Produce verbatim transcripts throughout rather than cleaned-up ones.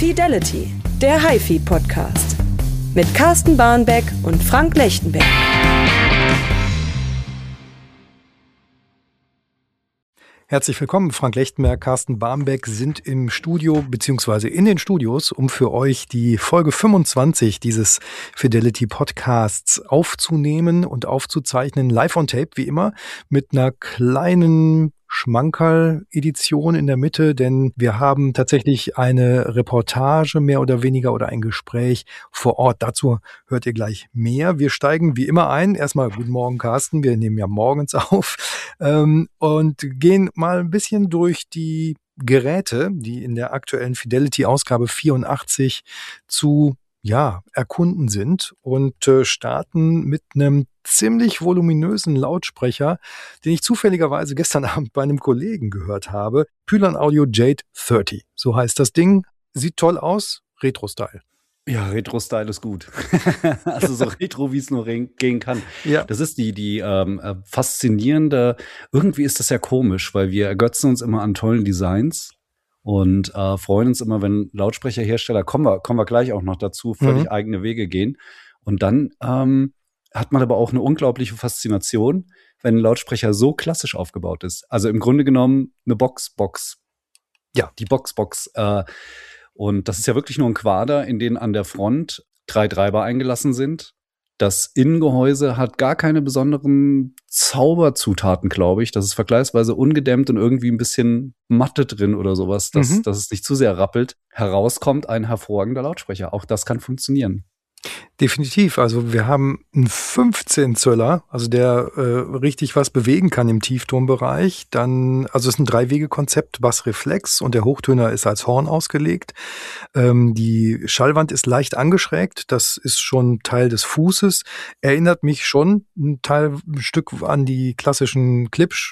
Fidelity, der HiFi-Podcast. Mit Carsten Barnbeck und Frank Lechtenberg. Herzlich willkommen, Frank Lechtenberg, Carsten Barnbeck sind im Studio bzw. in den Studios, um für euch die Folge fünfundzwanzig dieses Fidelity Podcasts aufzunehmen und aufzuzeichnen, live on tape wie immer, mit einer kleinen Schmankerl-Edition in der Mitte, denn wir haben tatsächlich eine Reportage mehr oder weniger oder ein Gespräch vor Ort. Dazu hört ihr gleich mehr. Wir steigen wie immer ein. Erstmal guten Morgen, Carsten. Wir nehmen ja morgens auf ähm, und gehen mal ein bisschen durch die Geräte, die in der aktuellen Fidelity-Ausgabe vierundachtzig zu ja, erkunden sind und äh, starten mit einem ziemlich voluminösen Lautsprecher, den ich zufälligerweise gestern Abend bei einem Kollegen gehört habe. Pylan Audio Jade dreißig. So heißt das Ding. Sieht toll aus. Retro-Style. Ja, Retro-Style ist gut. Also so retro, wie es nur gehen kann. Ja. Das ist die, die ähm, faszinierende, irgendwie ist das ja komisch, weil wir ergötzen uns immer an tollen Designs. Und äh, freuen uns immer, wenn Lautsprecherhersteller, kommen wir, kommen wir gleich auch noch dazu, völlig mhm. eigene Wege gehen. Und dann ähm, hat man aber auch eine unglaubliche Faszination, wenn ein Lautsprecher so klassisch aufgebaut ist. Also im Grunde genommen eine Box-Box. Ja, die Box-Box. Äh, und das ist ja wirklich nur ein Quader, in den an der Front drei Treiber eingelassen sind. Das Innengehäuse hat gar keine besonderen Zauberzutaten, glaube ich. Das ist vergleichsweise ungedämmt und irgendwie ein bisschen Matte drin oder sowas, dass, mhm. dass es nicht zu sehr rappelt. Herauskommt ein hervorragender Lautsprecher. Auch das kann funktionieren. Definitiv. Also wir haben einen fünfzehn Zöller, also der äh, richtig was bewegen kann im Tieftonbereich. Dann, also es ist ein Drei-Wege-Konzept, Bassreflex und der Hochtöner ist als Horn ausgelegt. Ähm, die Schallwand ist leicht angeschrägt, das ist schon Teil des Fußes. Erinnert mich schon ein Teil, ein Stück an die klassischen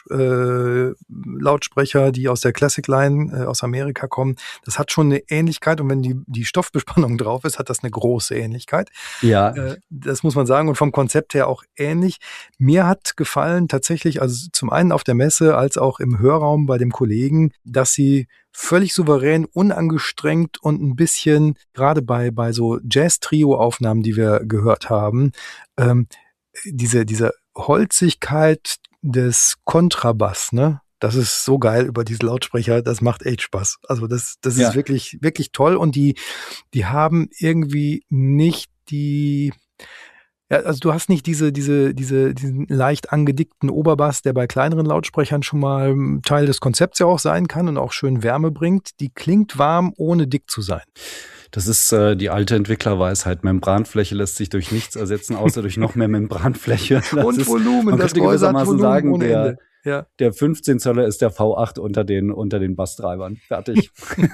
Klipsch-Lautsprecher, äh, die aus der Classic Line äh, aus Amerika kommen. Das hat schon eine Ähnlichkeit und wenn die, die Stoffbespannung drauf ist, hat das eine große Ähnlichkeit. Ja. Das muss man sagen und vom Konzept her auch ähnlich. Mir hat gefallen tatsächlich, also zum einen auf der Messe als auch im Hörraum bei dem Kollegen, dass sie völlig souverän, unangestrengt und ein bisschen, gerade bei, bei so Jazz-Trio-Aufnahmen, die wir gehört haben, ähm, diese, diese Holzigkeit des Kontrabass, ne? Das ist so geil über diese Lautsprecher, das macht echt Spaß. Also das, das ja. ist wirklich, wirklich toll und die, die haben irgendwie nicht die, ja, also du hast nicht diese, diese, diese, diesen leicht angedickten Oberbass, der bei kleineren Lautsprechern schon mal Teil des Konzepts ja auch sein kann und auch schön Wärme bringt. Die klingt warm, ohne dick zu sein. Das ist äh, die alte Entwicklerweisheit. Membranfläche lässt sich durch nichts ersetzen, außer durch noch mehr Membranfläche. Das und ist, Volumen, man das könnte gewissermaßen Volumen sagen, ohne der, Ende. Ja. Der fünfzehn Zöller ist der V acht unter den, unter den Basstreibern. Fertig.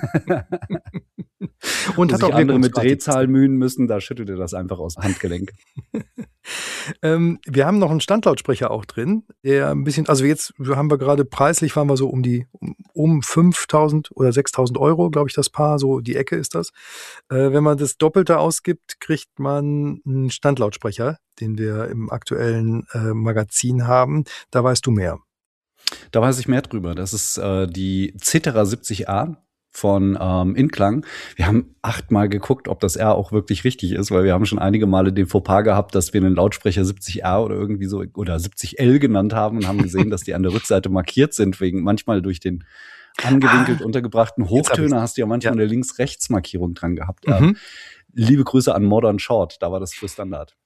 Und hat auch andere mit Drehzahl mühen müssen, da schüttelt er das einfach aus Handgelenk. ähm, wir haben noch einen Standlautsprecher auch drin, der ein bisschen, also jetzt haben wir gerade preislich, waren wir so um die, um, um fünftausend oder sechstausend Euro, glaube ich, das Paar, so die Ecke ist das. Äh, wenn man das Doppelte ausgibt, kriegt man einen Standlautsprecher, den wir im aktuellen äh, Magazin haben. Da weißt du mehr. Da weiß ich mehr drüber. Das ist äh, die Cetera siebzig A von ähm, Inklang. Wir haben achtmal geguckt, ob das R auch wirklich richtig ist, weil wir haben schon einige Male den Fauxpas gehabt, dass wir einen Lautsprecher siebzig R oder irgendwie so oder siebzig L genannt haben und haben gesehen, dass die an der Rückseite markiert sind, wegen manchmal durch den angewinkelt ah, untergebrachten Hochtöner hast du ja manchmal ja. eine Links-Rechts-Markierung dran gehabt. Mhm. Ähm, liebe Grüße an Modern Short, da war das für Standard.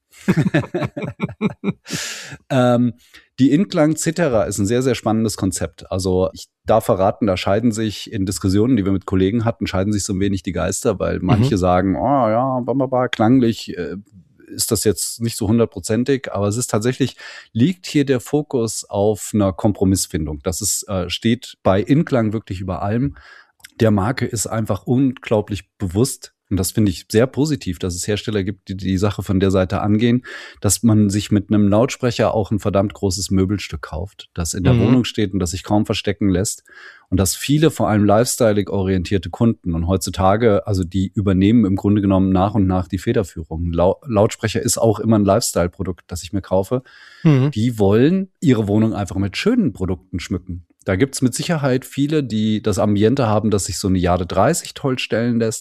ähm, die Inklang Cetera ist ein sehr, sehr spannendes Konzept. Also ich darf verraten, da scheiden sich in Diskussionen, die wir mit Kollegen hatten, scheiden sich so ein wenig die Geister, weil manche mhm. sagen, oh ja, bambaba, klanglich äh, ist das jetzt nicht so hundertprozentig, aber es ist tatsächlich, liegt hier der Fokus auf einer Kompromissfindung. Das ist, äh, steht bei Inklang wirklich über allem. Der Marke ist einfach unglaublich bewusst. Und das finde ich sehr positiv, dass es Hersteller gibt, die die Sache von der Seite angehen, dass man sich mit einem Lautsprecher auch ein verdammt großes Möbelstück kauft, das in der mhm. Wohnung steht und das sich kaum verstecken lässt. Und dass viele, vor allem lifestyleig-orientierte Kunden und heutzutage, also die übernehmen im Grunde genommen nach und nach die Federführung. Lau- Lautsprecher ist auch immer ein Lifestyle-Produkt, das ich mir kaufe. Mhm. Die wollen ihre Wohnung einfach mit schönen Produkten schmücken. Da gibt's mit Sicherheit viele, die das Ambiente haben, dass sich so eine Jade dreißig toll stellen lässt.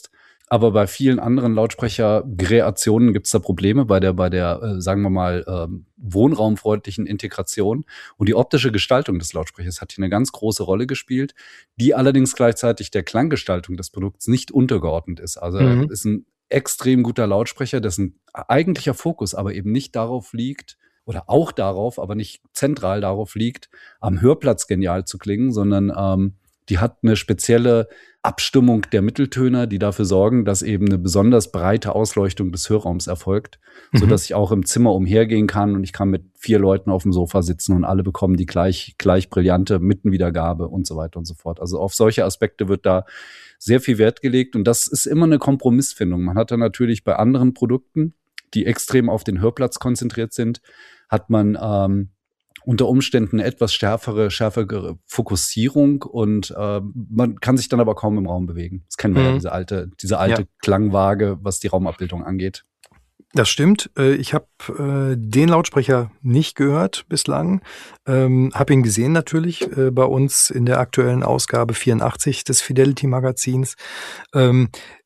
Aber bei vielen anderen Lautsprecher-Kreationen gibt es da Probleme bei der, bei der, äh, sagen wir mal, ähm, wohnraumfreundlichen Integration. Und die optische Gestaltung des Lautsprechers hat hier eine ganz große Rolle gespielt, die allerdings gleichzeitig der Klanggestaltung des Produkts nicht untergeordnet ist. Also mhm. ist ein extrem guter Lautsprecher, dessen eigentlicher Fokus aber eben nicht darauf liegt, oder auch darauf, aber nicht zentral darauf liegt, am Hörplatz genial zu klingen, sondern ähm, die hat eine spezielle Abstimmung der Mitteltöner, die dafür sorgen, dass eben eine besonders breite Ausleuchtung des Hörraums erfolgt, mhm. sodass ich auch im Zimmer umhergehen kann und ich kann mit vier Leuten auf dem Sofa sitzen und alle bekommen die gleich, gleich brillante Mittenwiedergabe und so weiter und so fort. Also auf solche Aspekte wird da sehr viel Wert gelegt und das ist immer eine Kompromissfindung. Man hat da natürlich bei anderen Produkten, die extrem auf den Hörplatz konzentriert sind, hat man ähm, unter Umständen eine etwas schärfere, schärfere Fokussierung und äh, man kann sich dann aber kaum im Raum bewegen. Das kennen wir mhm. ja, diese alte, diese alte ja. Klangwaage, was die Raumabbildung angeht. Das stimmt. Ich habe äh, den Lautsprecher nicht gehört bislang. Ähm, habe ihn gesehen natürlich äh, bei uns in der aktuellen Ausgabe vierundachtzig des Fidelity Magazins. Ähm,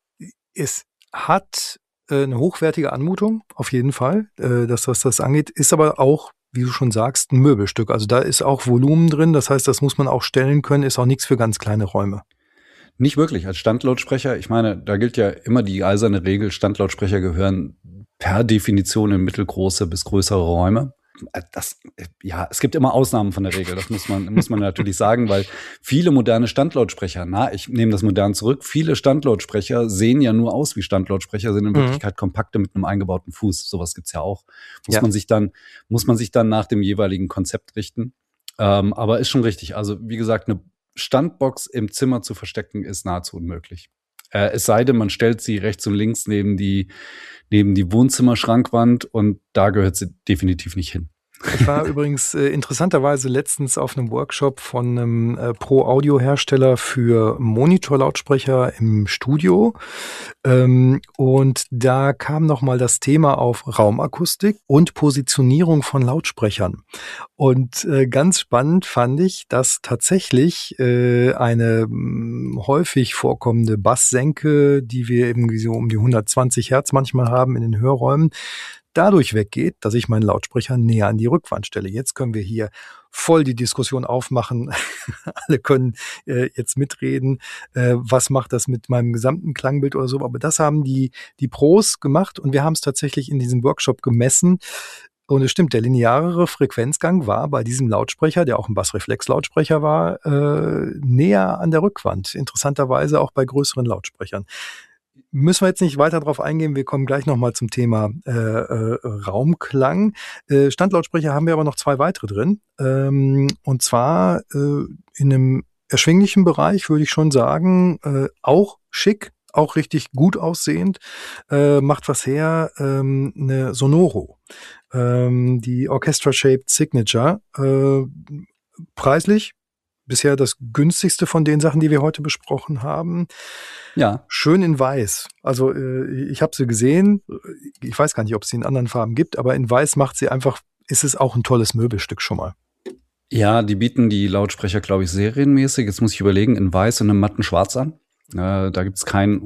es hat äh, eine hochwertige Anmutung, auf jeden Fall, äh, dass was das angeht, ist aber auch, wie du schon sagst, ein Möbelstück. Also da ist auch Volumen drin. Das heißt, das muss man auch stellen können. Ist auch nichts für ganz kleine Räume. Nicht wirklich. Als Standlautsprecher, ich meine, da gilt ja immer die eiserne Regel, Standlautsprecher gehören per Definition in mittelgroße bis größere Räume. Das, ja, es gibt immer Ausnahmen von der Regel, das muss man, muss man natürlich sagen, weil viele moderne Standlautsprecher, na, ich nehme das modern zurück, viele Standlautsprecher sehen ja nur aus wie Standlautsprecher, sind in mhm. Wirklichkeit kompakte mit einem eingebauten Fuß. Sowas gibt's ja auch. Muss ja. man sich dann, muss man sich dann nach dem jeweiligen Konzept richten. Ähm, aber ist schon richtig. Also, wie gesagt, eine Standbox im Zimmer zu verstecken, ist nahezu unmöglich. Äh, es sei denn, man stellt sie rechts und links neben die, neben die Wohnzimmerschrankwand und da gehört sie definitiv nicht hin. Ich war übrigens äh, interessanterweise letztens auf einem Workshop von einem äh, Pro-Audio-Hersteller für Monitorlautsprecher im Studio. Ähm, und da kam nochmal das Thema auf Raumakustik und Positionierung von Lautsprechern. Und äh, ganz spannend fand ich, dass tatsächlich äh, eine mh, häufig vorkommende Basssenke, die wir eben so um die hundertzwanzig Hertz manchmal haben in den Hörräumen, dadurch weggeht, dass ich meinen Lautsprecher näher an die Rückwand stelle. Jetzt können wir hier voll die Diskussion aufmachen. Alle können äh, jetzt mitreden. Äh, was macht das mit meinem gesamten Klangbild oder so? Aber das haben die, die Pros gemacht und wir haben es tatsächlich in diesem Workshop gemessen. Und es stimmt, der linearere Frequenzgang war bei diesem Lautsprecher, der auch ein Bassreflex-Lautsprecher war, äh, näher an der Rückwand. Interessanterweise auch bei größeren Lautsprechern. Müssen wir jetzt nicht weiter drauf eingehen. Wir kommen gleich nochmal zum Thema äh, äh, Raumklang. Äh, Standlautsprecher haben wir aber noch zwei weitere drin. Ähm, und zwar äh, in einem erschwinglichen Bereich, würde ich schon sagen, äh, auch schick, auch richtig gut aussehend, äh, macht was her, ähm, eine Sonoro. Ähm, die Orchestra Shaped Signature. Äh, preislich bisher das günstigste von den Sachen, die wir heute besprochen haben. Ja. Schön in weiß. Also äh, ich habe sie gesehen. Ich weiß gar nicht, ob es sie in anderen Farben gibt, aber in weiß macht sie einfach, ist es auch ein tolles Möbelstück schon mal. Ja, die bieten die Lautsprecher, glaube ich, serienmäßig. Jetzt muss ich überlegen, in weiß und einem matten Schwarz an. Äh, da gibt es kein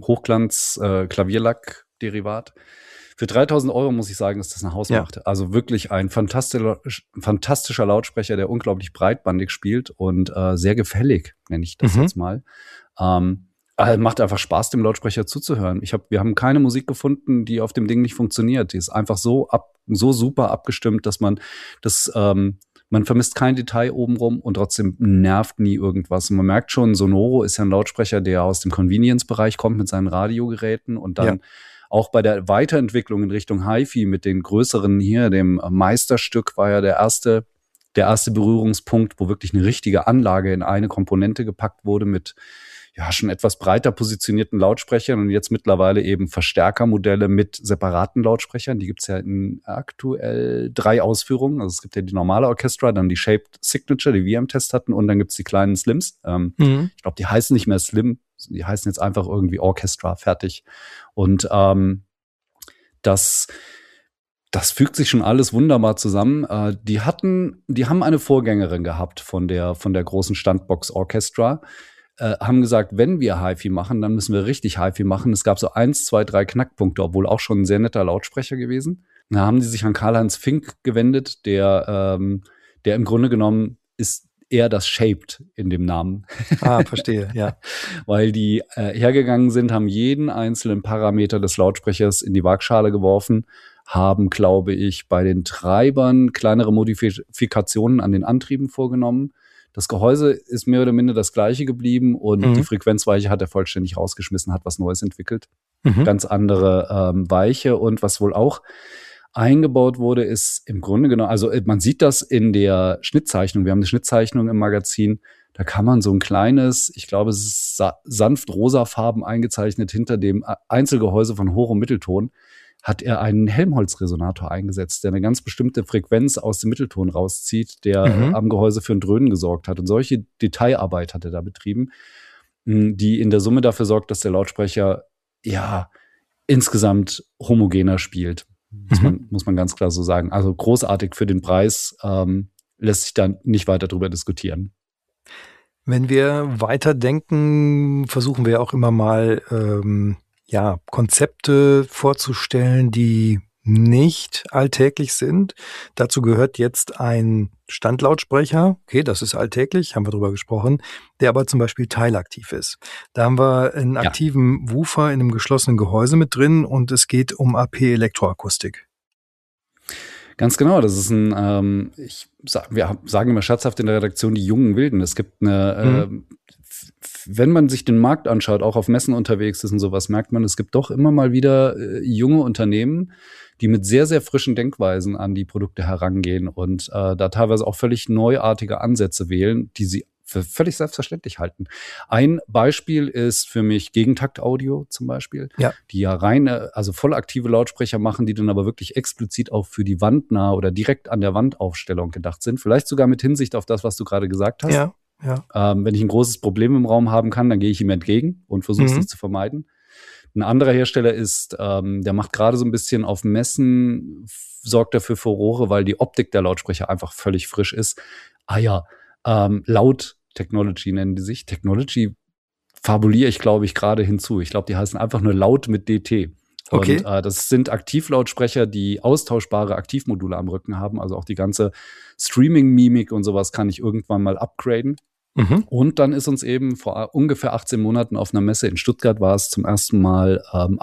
Hochglanz-Klavierlack-Derivat. Für dreitausend Euro muss ich sagen, ist das eine Hausmacht. Ja. Also wirklich ein fantastischer, fantastischer Lautsprecher, der unglaublich breitbandig spielt und äh, sehr gefällig, nenne ich das mhm. jetzt mal. Ähm, äh, macht einfach Spaß, dem Lautsprecher zuzuhören. Ich hab, wir haben keine Musik gefunden, die auf dem Ding nicht funktioniert. Die ist einfach so ab, so super abgestimmt, dass man das, ähm, man vermisst kein Detail obenrum und trotzdem nervt nie irgendwas. Und man merkt schon, Sonoro ist ja ein Lautsprecher, der aus dem Convenience-Bereich kommt mit seinen Radiogeräten und dann ja. auch bei der Weiterentwicklung in Richtung HiFi mit den größeren hier, dem Meisterstück war ja der erste, der erste Berührungspunkt, wo wirklich eine richtige Anlage in eine Komponente gepackt wurde mit ja schon etwas breiter positionierten Lautsprechern und jetzt mittlerweile eben Verstärkermodelle mit separaten Lautsprechern. Die gibt's ja in aktuell drei Ausführungen. Also es gibt ja die normale Orchestra, dann die Shaped Signature, die wir im Test hatten und dann gibt's die kleinen Slims. Ähm, mhm. Ich glaube, die heißen nicht mehr Slim, die heißen jetzt einfach irgendwie Orchestra, fertig. Und ähm, das Das fügt sich schon alles wunderbar zusammen. Äh, die hatten, die haben eine Vorgängerin gehabt von der von der großen Standbox Orchestra. äh, haben gesagt, wenn wir HiFi machen, dann müssen wir richtig HiFi machen. Es gab so eins, zwei, drei Knackpunkte, obwohl auch schon ein sehr netter Lautsprecher gewesen. Da haben die sich an Karl-Heinz Fink gewendet, der, ähm, der im Grunde genommen ist eher das Shaped in dem Namen. Ah, verstehe, ja. Weil die äh, hergegangen sind, haben jeden einzelnen Parameter des Lautsprechers in die Waagschale geworfen, haben, glaube ich, bei den Treibern kleinere Modifikationen an den Antrieben vorgenommen. Das Gehäuse ist mehr oder minder das gleiche geblieben und mhm. die Frequenzweiche hat er vollständig rausgeschmissen, hat was Neues entwickelt. Mhm. Ganz andere ähm, Weiche und was wohl auch eingebaut wurde, ist im Grunde genommen, also man sieht das in der Schnittzeichnung. Wir haben eine Schnittzeichnung im Magazin. Da kann man so ein kleines, ich glaube, es ist sa- sanft rosafarben eingezeichnet, hinter dem Einzelgehäuse von Hoch- und Mittelton hat er einen Helmholtz-Resonator eingesetzt, der eine ganz bestimmte Frequenz aus dem Mittelton rauszieht, der mhm. am Gehäuse für ein Dröhnen gesorgt hat. Und solche Detailarbeit hat er da betrieben, die in der Summe dafür sorgt, dass der Lautsprecher ja insgesamt homogener spielt. Muss man, muss man ganz klar so sagen. Also großartig für den Preis, ähm, lässt sich dann nicht weiter drüber diskutieren. Wenn wir weiterdenken, versuchen wir auch immer mal ähm, ja, Konzepte vorzustellen, die nicht alltäglich sind. Dazu gehört jetzt ein Standlautsprecher, okay, das ist alltäglich, haben wir drüber gesprochen, der aber zum Beispiel teilaktiv ist. Da haben wir einen ja. aktiven Woofer in einem geschlossenen Gehäuse mit drin und es geht um A P-Elektroakustik. Ganz genau, das ist ein, ähm, ich sag, wir sagen immer scherzhaft in der Redaktion, die jungen Wilden. Es gibt eine, mhm. äh, wenn man sich den Markt anschaut, auch auf Messen unterwegs ist und sowas, merkt man, es gibt doch immer mal wieder äh, junge Unternehmen, die mit sehr, sehr frischen Denkweisen an die Produkte herangehen und äh, da teilweise auch völlig neuartige Ansätze wählen, die sie für völlig selbstverständlich halten. Ein Beispiel ist für mich Gegentakt-Audio zum Beispiel, ja. die ja reine, also voll aktive Lautsprecher machen, die dann aber wirklich explizit auch für die wandnah oder direkt an der Wandaufstellung gedacht sind. Vielleicht sogar mit Hinsicht auf das, was du gerade gesagt hast. Ja, ja. Ähm, wenn ich ein großes Problem im Raum haben kann, dann gehe ich ihm entgegen und versuche es mhm. nicht zu vermeiden. Ein anderer Hersteller ist, ähm, der macht gerade so ein bisschen auf Messen, sorgt dafür Furore, weil die Optik der Lautsprecher einfach völlig frisch ist. Ah ja, ähm, laut Technology nennen die sich. Technology fabuliere ich, glaube ich, gerade hinzu. Ich glaube, die heißen einfach nur laut mit D T. Okay. Und äh, das sind Aktivlautsprecher, die austauschbare Aktivmodule am Rücken haben. Also auch die ganze Streaming-Mimik und sowas kann ich irgendwann mal upgraden. Mhm. Und dann ist uns eben vor ungefähr achtzehn Monaten auf einer Messe in Stuttgart war es zum ersten Mal ähm, A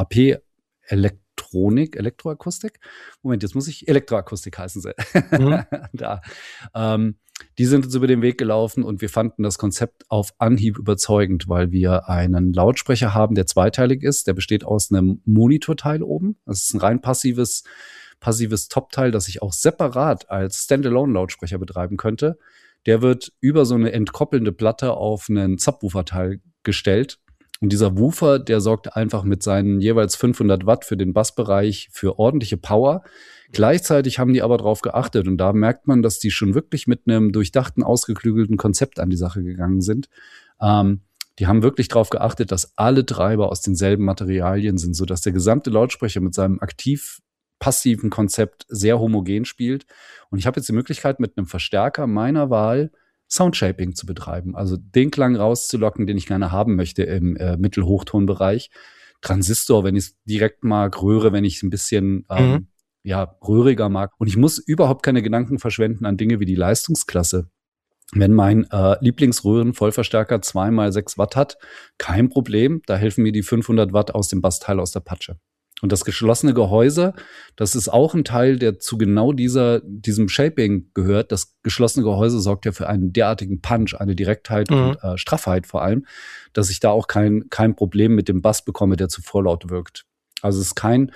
P-Elektronik, Elektroakustik. Moment, jetzt muss ich Elektroakustik heißen sie. Mhm. da. Ähm, die sind uns über den Weg gelaufen und wir fanden das Konzept auf Anhieb überzeugend, weil wir einen Lautsprecher haben, der zweiteilig ist. Der besteht aus einem Monitorteil oben. Das ist ein rein passives, passives Top-Teil, das ich auch separat als Standalone-Lautsprecher betreiben könnte. Der wird über so eine entkoppelnde Platte auf einen Subwoofer-Teil gestellt. Und dieser Woofer, der sorgt einfach mit seinen jeweils fünfhundert Watt für den Bassbereich für ordentliche Power. Gleichzeitig haben die aber darauf geachtet und da merkt man, dass die schon wirklich mit einem durchdachten, ausgeklügelten Konzept an die Sache gegangen sind. Ähm, die haben wirklich darauf geachtet, dass alle Treiber aus denselben Materialien sind, sodass der gesamte Lautsprecher mit seinem aktiv-passiven Konzept sehr homogen spielt. Und ich habe jetzt die Möglichkeit, mit einem Verstärker meiner Wahl Soundshaping zu betreiben, also den Klang rauszulocken, den ich gerne haben möchte im äh, Mittel-Hochtonbereich. Transistor, wenn ich es direkt mag, Röhre, wenn ich es ein bisschen ähm, mhm. ja, röhriger mag. Und ich muss überhaupt keine Gedanken verschwenden an Dinge wie die Leistungsklasse. Wenn mein äh, Lieblingsröhren-Vollverstärker zwei mal sechs Watt hat, kein Problem, da helfen mir die fünfhundert Watt aus dem Bassteil aus der Patsche. Und das geschlossene Gehäuse, das ist auch ein Teil, der zu genau dieser, diesem Shaping gehört. Das geschlossene Gehäuse sorgt ja für einen derartigen Punch, eine Direktheit mhm. und äh, Straffheit vor allem, dass ich da auch kein, kein Problem mit dem Bass bekomme, der zu vorlaut wirkt. Also es ist kein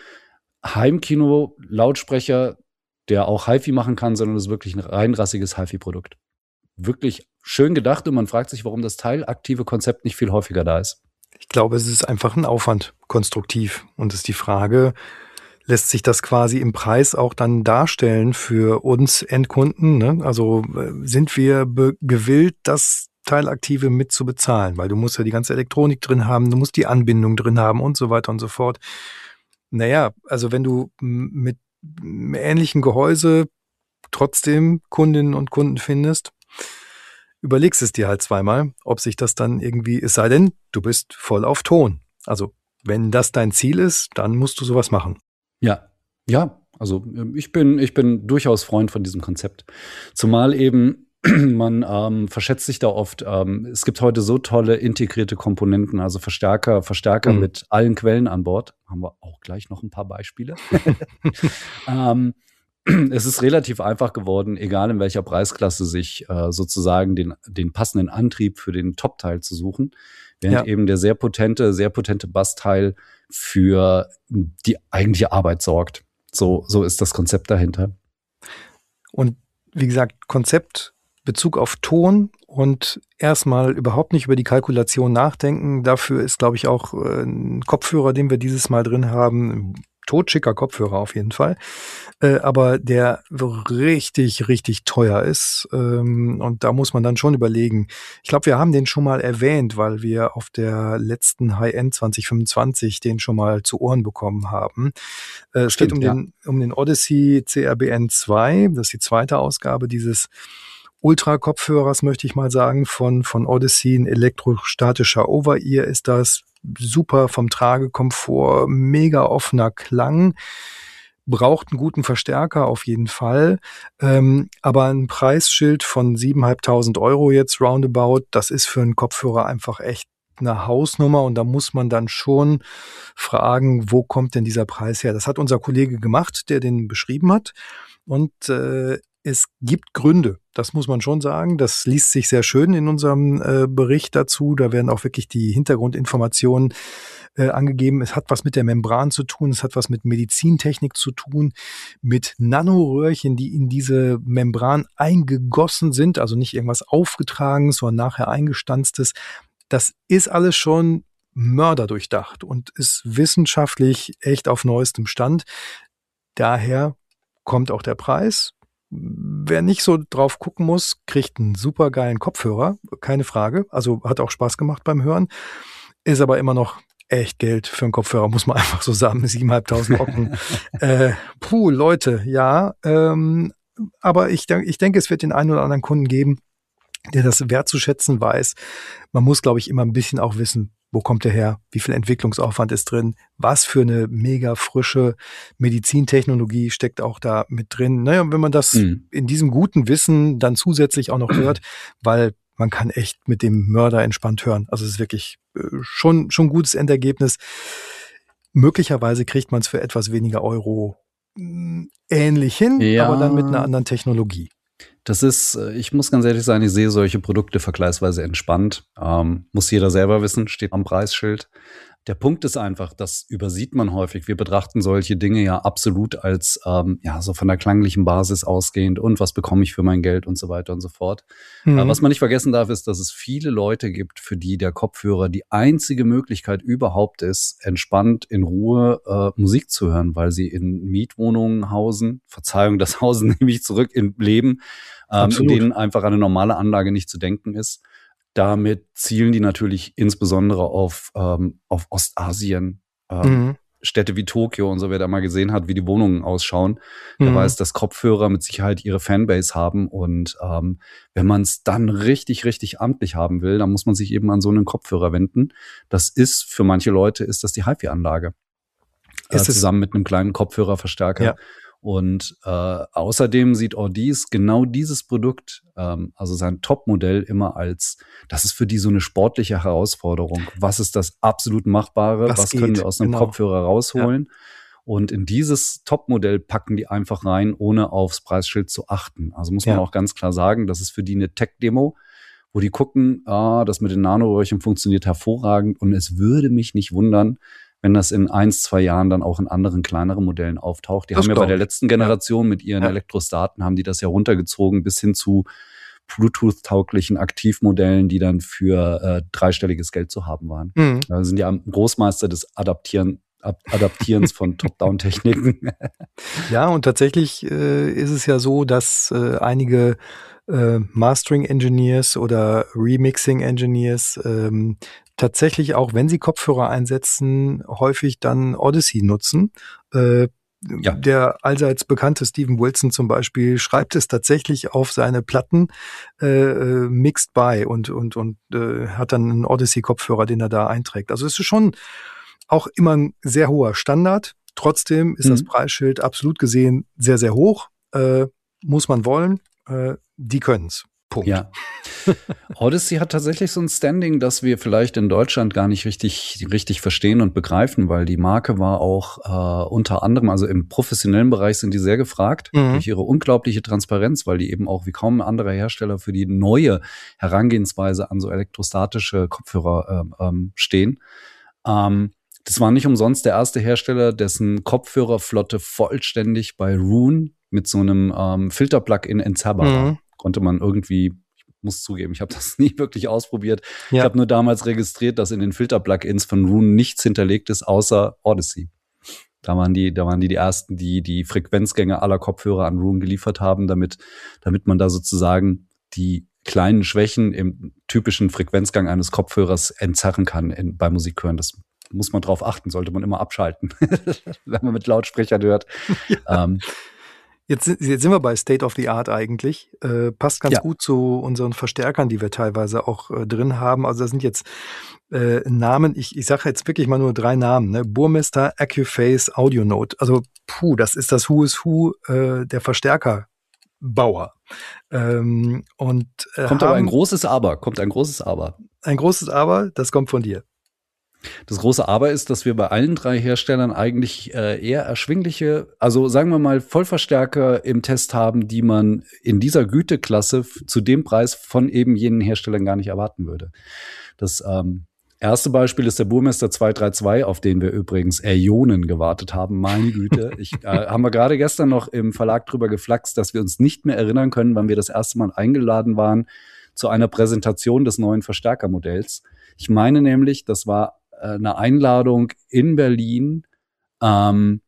Heimkino-Lautsprecher, der auch HiFi machen kann, sondern es ist wirklich ein reinrassiges HiFi-Produkt. Wirklich schön gedacht und man fragt sich, warum das teilaktive Konzept nicht viel häufiger da ist. Ich glaube, es ist einfach ein Aufwand, konstruktiv. Und es ist die Frage, lässt sich das quasi im Preis auch dann darstellen für uns Endkunden? Ne? Also sind wir be- gewillt, das Teilaktive mit zu bezahlen? Weil du musst ja die ganze Elektronik drin haben, du musst die Anbindung drin haben und so weiter und so fort. Naja, also wenn du mit einem ähnlichen Gehäuse trotzdem Kundinnen und Kunden findest, überlegst es dir halt zweimal, ob sich das dann irgendwie, es sei denn, du bist voll auf Ton. Also wenn das dein Ziel ist, dann musst du sowas machen. Ja, ja, also ich bin, ich bin durchaus Freund von diesem Konzept. Zumal eben man ähm, verschätzt sich da oft. Ähm, es gibt heute so tolle integrierte Komponenten, also Verstärker, Verstärker mhm. mit allen Quellen an Bord. Haben wir auch gleich noch ein paar Beispiele. ähm, es ist relativ einfach geworden, egal in welcher Preisklasse, sich äh, sozusagen den, den passenden Antrieb für den Top-Teil zu suchen, während ja. eben der sehr potente, sehr potente Bassteil für die eigentliche Arbeit sorgt. So, so ist das Konzept dahinter. Und wie gesagt, Konzept, Bezug auf Ton und erstmal überhaupt nicht über die Kalkulation nachdenken. Dafür ist, glaube ich, auch äh, ein Kopfhörer, den wir dieses Mal drin haben, totschicker Kopfhörer auf jeden Fall, äh, aber der richtig, richtig teuer ist, ähm, und da muss man dann schon überlegen. Ich glaube, wir haben den schon mal erwähnt, weil wir auf der letzten High-End zwanzig fünfundzwanzig den schon mal zu Ohren bekommen haben. Äh, es geht um, ja. den, um den Odyssey C R B N zwei, das ist die zweite Ausgabe dieses Ultra-Kopfhörers, möchte ich mal sagen, von, von Odyssey. Ein elektrostatischer Over-Ear ist das. Super vom Tragekomfort, mega offener Klang. Braucht einen guten Verstärker auf jeden Fall. Ähm, aber ein Preisschild von siebentausendfünfhundert Euro jetzt roundabout, das ist für einen Kopfhörer einfach echt eine Hausnummer. Und da muss man dann schon fragen, wo kommt denn dieser Preis her? Das hat unser Kollege gemacht, der den beschrieben hat. Und äh, es gibt Gründe, das muss man schon sagen. Das liest sich sehr schön in unserem äh, Bericht dazu. Da werden auch wirklich die Hintergrundinformationen äh, angegeben. Es hat was mit der Membran zu tun, es hat was mit Medizintechnik zu tun, mit Nanoröhrchen, die in diese Membran eingegossen sind, also nicht irgendwas aufgetragen, sondern nachher eingestanztes. Das ist alles schon mörderdurchdacht und ist wissenschaftlich echt auf neuestem Stand. Daher kommt auch der Preis. Wer nicht so drauf gucken muss, kriegt einen super geilen Kopfhörer, keine Frage. Also hat auch Spaß gemacht beim Hören. Ist aber immer noch echt Geld für einen Kopfhörer, muss man einfach so sagen. siebentausendfünfhundert Ocken. äh, puh, Leute, ja. Ähm, aber ich, ich denke, es wird den einen oder anderen Kunden geben, der das wertzuschätzen weiß. Man muss, glaube ich, immer ein bisschen auch wissen, wo kommt der her? Wie viel Entwicklungsaufwand ist drin? Was für eine mega frische Medizintechnologie steckt auch da mit drin? Naja, wenn man das mhm. in diesem guten Wissen dann zusätzlich auch noch hört, weil man kann echt mit dem Mörder entspannt hören. Also es ist wirklich äh, schon schon gutes Endergebnis. Möglicherweise kriegt man es für etwas weniger Euro mh, ähnlich hin, ja. aber dann mit einer anderen Technologie. Das ist, ich muss ganz ehrlich sagen, ich sehe solche Produkte vergleichsweise entspannt. Ähm, muss jeder selber wissen, steht am Preisschild. Der Punkt ist einfach, das übersieht man häufig. Wir betrachten solche Dinge ja absolut als, ähm, ja, so von der klanglichen Basis ausgehend und was bekomme ich für mein Geld und so weiter und so fort. Mhm. Äh, was man nicht vergessen darf, ist, dass es viele Leute gibt, für die der Kopfhörer die einzige Möglichkeit überhaupt ist, entspannt in Ruhe äh, Musik zu hören, weil sie in Mietwohnungen hausen. Verzeihung, das Hausen nehme ich zurück in Leben, ähm, in denen einfach eine normale Anlage nicht zu denken ist. Damit zielen die natürlich insbesondere auf, ähm, auf Ostasien, ähm, mhm. Städte wie Tokio und so, wer da mal gesehen hat, wie die Wohnungen ausschauen, mhm. der weiß, dass Kopfhörer mit Sicherheit ihre Fanbase haben und ähm, wenn man es dann richtig, richtig amtlich haben will, dann muss man sich eben an so einen Kopfhörer wenden. Das ist, für manche Leute ist das die HiFi-Anlage. Äh, zusammen mit einem kleinen Kopfhörerverstärker. Ja. Und äh, außerdem sieht Audis genau dieses Produkt, ähm, also sein Topmodell, immer als, das ist für die so eine sportliche Herausforderung. Was ist das absolut Machbare? Was, Was können wir aus einem genau. Kopfhörer rausholen? Ja. Und in dieses Topmodell packen die einfach rein, ohne aufs Preisschild zu achten. Also muss man ja. auch ganz klar sagen, das ist für die eine Tech-Demo, wo die gucken, ah, das mit den Nanoröhrchen funktioniert hervorragend und es würde mich nicht wundern, wenn das in eins, zwei Jahren dann auch in anderen, kleineren Modellen auftaucht. Die das haben ja bei der letzten Generation ja. mit ihren ja. Elektrostaten, haben die das ja runtergezogen bis hin zu Bluetooth-tauglichen Aktivmodellen, die dann für äh, dreistelliges Geld zu haben waren. Mhm. Da sind ja Großmeister des Adaptieren, Ab- Adaptierens von Top-Down-Techniken. Ja, und tatsächlich äh, ist es ja so, dass äh, einige äh, Mastering-Engineers oder Remixing-Engineers ähm, tatsächlich auch, wenn sie Kopfhörer einsetzen, häufig dann Odyssey nutzen. Äh, ja. Der allseits bekannte Steven Wilson zum Beispiel schreibt es tatsächlich auf seine Platten äh, mixed by und und und äh, hat dann einen Odyssey-Kopfhörer, den er da einträgt. Also es ist schon auch immer ein sehr hoher Standard. Trotzdem ist mhm. das Preisschild absolut gesehen sehr, sehr hoch. Äh, muss man wollen. Äh, die können's. Punkt. Ja. Odyssey hat tatsächlich so ein Standing, das wir vielleicht in Deutschland gar nicht richtig richtig verstehen und begreifen, weil die Marke war auch äh, unter anderem, also im professionellen Bereich sind die sehr gefragt mhm. durch ihre unglaubliche Transparenz, weil die eben auch wie kaum ein anderer Hersteller für die neue Herangehensweise an so elektrostatische Kopfhörer ähm, ähm, stehen. Ähm, das war nicht umsonst der erste Hersteller, dessen Kopfhörerflotte vollständig bei Roon mit so einem ähm, Filter-Plugin entzerrbar war. Mhm. Konnte man irgendwie, ich muss zugeben, ich habe das nie wirklich ausprobiert. Ja. Ich habe nur damals registriert, dass in den Filter-Plugins von Roon nichts hinterlegt ist, außer Odyssey. Da waren die, da waren die die ersten, die die Frequenzgänge aller Kopfhörer an Roon geliefert haben, damit, damit man da sozusagen die kleinen Schwächen im typischen Frequenzgang eines Kopfhörers entzerren kann in, bei Musikhören. Das muss man drauf achten, sollte man immer abschalten, wenn man mit Lautsprechern hört. Ja. Ähm, Jetzt, jetzt sind wir bei State of the Art eigentlich. Äh, passt ganz ja. gut zu unseren Verstärkern, die wir teilweise auch äh, drin haben. Also da sind jetzt äh, Namen, ich, ich sage jetzt wirklich mal nur drei Namen, ne? Burmester, Accuphase, Audionote. Also puh, das ist das Who is Who äh, der Verstärkerbauer. Ähm, und, äh, kommt aber ein großes Aber, kommt ein großes Aber. Ein großes Aber, das kommt von dir. Das große Aber ist, dass wir bei allen drei Herstellern eigentlich äh, eher erschwingliche, also sagen wir mal Vollverstärker im Test haben, die man in dieser Güteklasse f- zu dem Preis von eben jenen Herstellern gar nicht erwarten würde. Das ähm, erste Beispiel ist der Burmester zwei drei zwei, auf den wir übrigens Äonen gewartet haben. Meine Güte. Ich, äh, haben wir gerade gestern noch im Verlag drüber geflaxt, dass wir uns nicht mehr erinnern können, wann wir das erste Mal eingeladen waren zu einer Präsentation des neuen Verstärkermodells. Ich meine nämlich, das war eine Einladung in Berlin, ähm,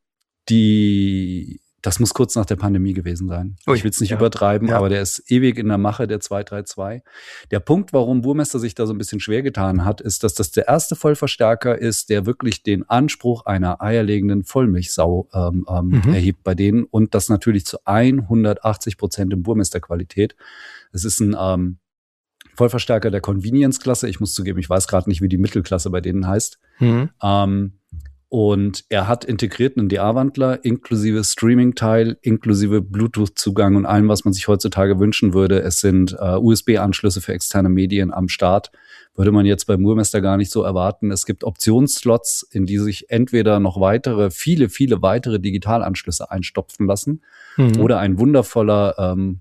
die, das muss kurz nach der Pandemie gewesen sein. Ui, ich will es nicht ja. übertreiben, ja. aber der ist ewig in der Mache, der zwei drei zwei. Der Punkt, warum Burmester sich da so ein bisschen schwer getan hat, ist, dass das der erste Vollverstärker ist, der wirklich den Anspruch einer eierlegenden Vollmilchsau ähm, ähm, mhm. erhebt bei denen und das natürlich zu hundertachtzig Prozent in Burmester-Qualität. Es ist ein ähm, Vollverstärker der Convenience-Klasse. Ich muss zugeben, ich weiß gerade nicht, wie die Mittelklasse bei denen heißt. Mhm. Ähm, und er hat integriert einen D A-Wandler, inklusive Streaming-Teil, inklusive Bluetooth-Zugang und allem, was man sich heutzutage wünschen würde. Es sind äh, U S B-Anschlüsse für externe Medien am Start. Würde man jetzt bei Burmester gar nicht so erwarten. Es gibt Optionsslots, in die sich entweder noch weitere, viele, viele weitere Digitalanschlüsse einstopfen lassen mhm. oder ein wundervoller ähm,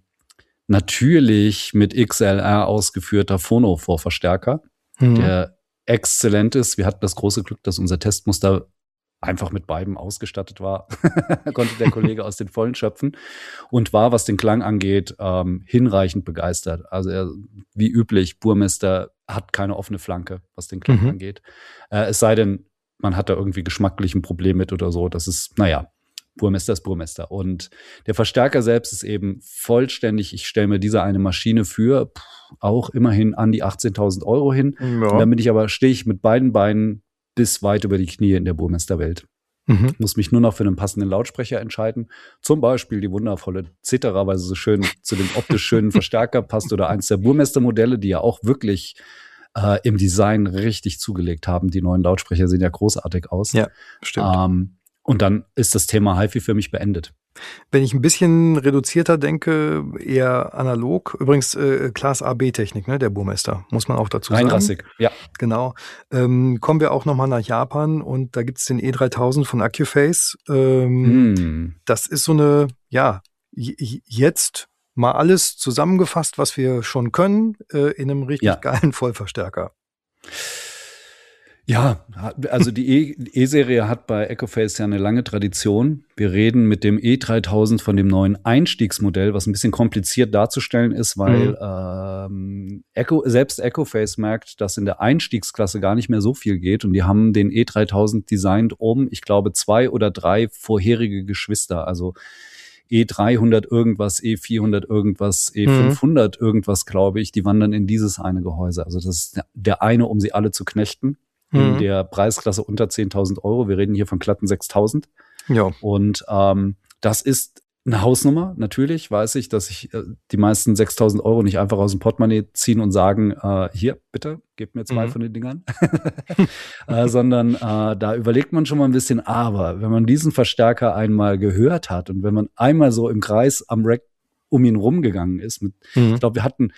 natürlich mit X L R ausgeführter Phono-Vorverstärker, mhm. der exzellent ist. Wir hatten das große Glück, dass unser Testmuster einfach mit beiden ausgestattet war. Konnte der Kollege aus den Vollen schöpfen und war, was den Klang angeht, ähm, hinreichend begeistert. Also er, wie üblich, Burmester hat keine offene Flanke, was den Klang mhm. angeht. Äh, es sei denn, man hat da irgendwie geschmacklich ein Problem mit oder so. Das ist, naja, Burmester ist Burmester. Und der Verstärker selbst ist eben vollständig. Ich stelle mir diese eine Maschine für pff, auch immerhin an die achtzehntausend Euro hin. Ja. Und dann bin ich aber, stehe ich mit beiden Beinen bis weit über die Knie in der Burmester-Welt. Mhm. Ich muss mich nur noch für einen passenden Lautsprecher entscheiden. Zum Beispiel die wundervolle Cithara, weil sie so schön zu dem optisch schönen Verstärker passt oder eins der Burmester-Modelle, die ja auch wirklich äh, im Design richtig zugelegt haben. Die neuen Lautsprecher sehen ja großartig aus. Ja, stimmt. Ähm, Und dann ist das Thema HiFi für mich beendet. Wenn ich ein bisschen reduzierter denke, eher analog. Übrigens äh, Class A B-Technik, ne, der Burmester, muss man auch dazu sagen. Reinrassig, ja. Genau. Ähm, kommen wir auch nochmal nach Japan und da gibt's den E dreitausend von Accuphase. Ähm, mm. Das ist so eine, ja, j- jetzt mal alles zusammengefasst, was wir schon können, äh, in einem richtig ja. geilen Vollverstärker. Ja, also die E-Serie hat bei Accuphase ja eine lange Tradition. Wir reden mit dem E dreitausend von dem neuen Einstiegsmodell, was ein bisschen kompliziert darzustellen ist, weil mhm. ähm, Echo, selbst Accuphase merkt, dass in der Einstiegsklasse gar nicht mehr so viel geht. Und die haben den E dreitausend designt um, ich glaube, zwei oder drei vorherige Geschwister. Also E dreihundert irgendwas, E vierhundert irgendwas, E fünfhundert mhm. irgendwas, glaube ich. Die wandern in dieses eine Gehäuse. Also das ist der eine, um sie alle zu knechten. In mhm. der Preisklasse unter zehntausend Euro. Wir reden hier von glatten sechstausend. Ja. Und ähm, das ist eine Hausnummer. Natürlich weiß ich, dass ich äh, die meisten sechstausend Euro nicht einfach aus dem Portemonnaie ziehen und sagen, äh, hier, bitte, gebt mir zwei mhm. von den Dingern. äh, sondern äh, da überlegt man schon mal ein bisschen. Aber wenn man diesen Verstärker einmal gehört hat und wenn man einmal so im Kreis am Rack um ihn rumgegangen ist, mit, mhm. ich glaube, wir hatten,